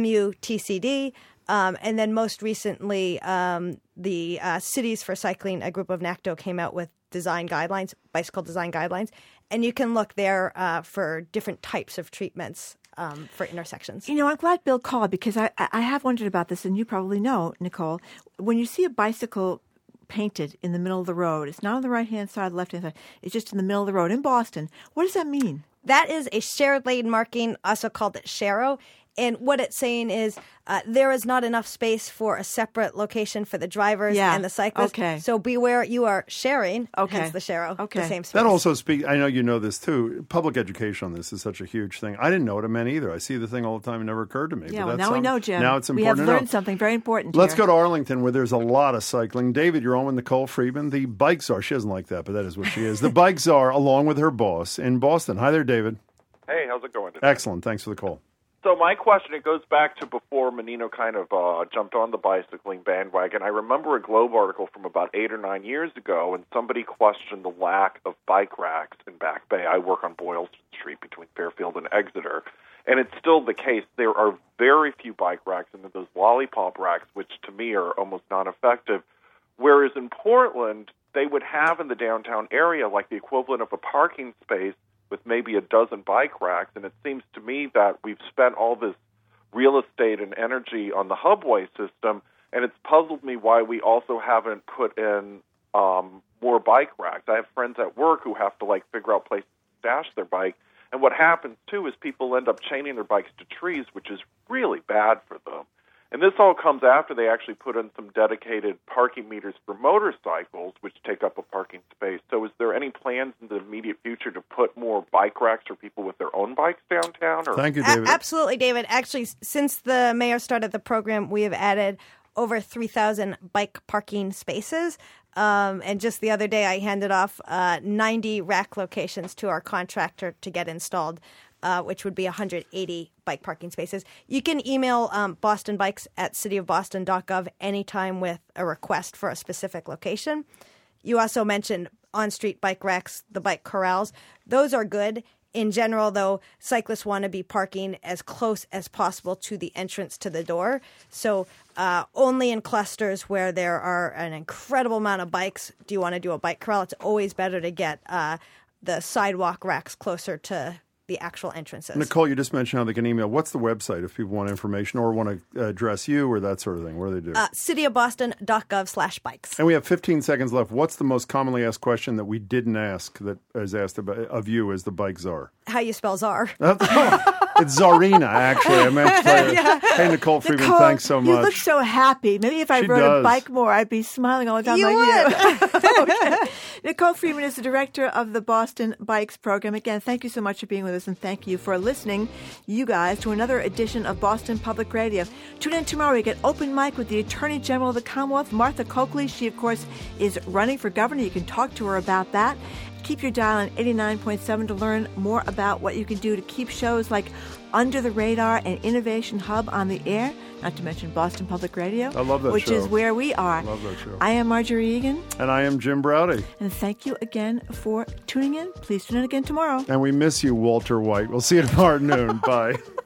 MUTCD, and then most recently the Cities for Cycling, a group of NACTO, came out with design guidelines, bicycle design guidelines, and you can look there for different types of treatments for intersections. You know, I'm glad Bill called because I have wondered about this, and you probably know, Nicole. When you see a bicycle painted in the middle of the road, it's not on the right-hand side, the left-hand side, it's just in the middle of the road in Boston. What does that mean? That is a shared lane marking, also called it SHARO. And what it's saying is there is not enough space for a separate location for the drivers and the cyclists. Okay. So beware, you are sharing, hence the SHARO, the same space. That also speaks, I know you know this too, public education on this is such a huge thing. I didn't know what it meant either. I see the thing all the time. It never occurred to me. Yeah, but well, that's now we know, Jim. Now it's important we have to know. learned something very important Let's here. go to Arlington where there's a lot of cycling. David, you're on with Nicole Friedman, the bike czar. She doesn't like that, but that is what she is. The bike czar along with her boss in Boston. Hi there, David. Hey, how's it going today? Excellent. Thanks for the call. So my question, it goes back to before Menino kind of jumped on the bicycling bandwagon. I remember a Globe article from about 8 or 9 years ago, and somebody questioned the lack of bike racks in Back Bay. I work on Boylston Street between Fairfield and Exeter, and it's still the case. There are very few bike racks, and those lollipop racks, which to me are almost non-effective, whereas in Portland, they would have in the downtown area like the equivalent of a parking space with maybe a dozen bike racks, and it seems to me that we've spent all this real estate and energy on the Hubway system, and it's puzzled me why we also haven't put in more bike racks. I have friends at work who have to figure out places to stash their bike, and what happens too is people end up chaining their bikes to trees, which is really bad for them. And this all comes after they actually put in some dedicated parking meters for motorcycles, which take up a parking space. So is there any plans in the immediate future to put more bike racks for people with their own bikes downtown? Or? Thank you, David. Absolutely, David. Actually, since the mayor started the program, we have added over 3,000 bike parking spaces. And just the other day, I handed off 90 rack locations to our contractor to get installed, which would be 180 bike parking spaces. You can email bostonbikes@cityofboston.gov anytime with a request for a specific location. You also mentioned on-street bike racks, the bike corrals. Those are good. In general, though, cyclists want to be parking as close as possible to the entrance to the door. So only in clusters where there are an incredible amount of bikes do you want to do a bike corral. It's always better to get the sidewalk racks closer to the actual entrances. Nicole, you just mentioned how they can email. What's the website if people want information or want to address you or that sort of thing? What do they do? cityofboston.gov/bikes. And we have 15 seconds left. What's the most commonly asked question that we didn't ask that is asked of you as the bike czar? How you spell czar? It's Czarina, actually. I meant to tell you. Yeah. Hey, Nicole Friedman, Nicole, thanks so much. You look so happy. Maybe if I She rode does. a bike more, I'd be smiling all the time You like you. Okay. Nicole Friedman is the director of the Boston Bikes program. Again, thank you so much for being with us, and thank you for listening, you guys, to another edition of Boston Public Radio. Tune in tomorrow. We get open mic with the Attorney General of the Commonwealth, Martha Coakley. She, of course, is running for governor. You can talk to her about that. Keep your dial on 89.7 to learn more about what you can do to keep shows like Under the Radar and Innovation Hub on the air, not to mention Boston Public Radio. I love that which show. is where we are. I love that show. I am Marjorie Egan. And I am Jim Browdy. And thank you again for tuning in. Please tune in again tomorrow. And we miss you, Walter White. We'll see you tomorrow at noon. Bye.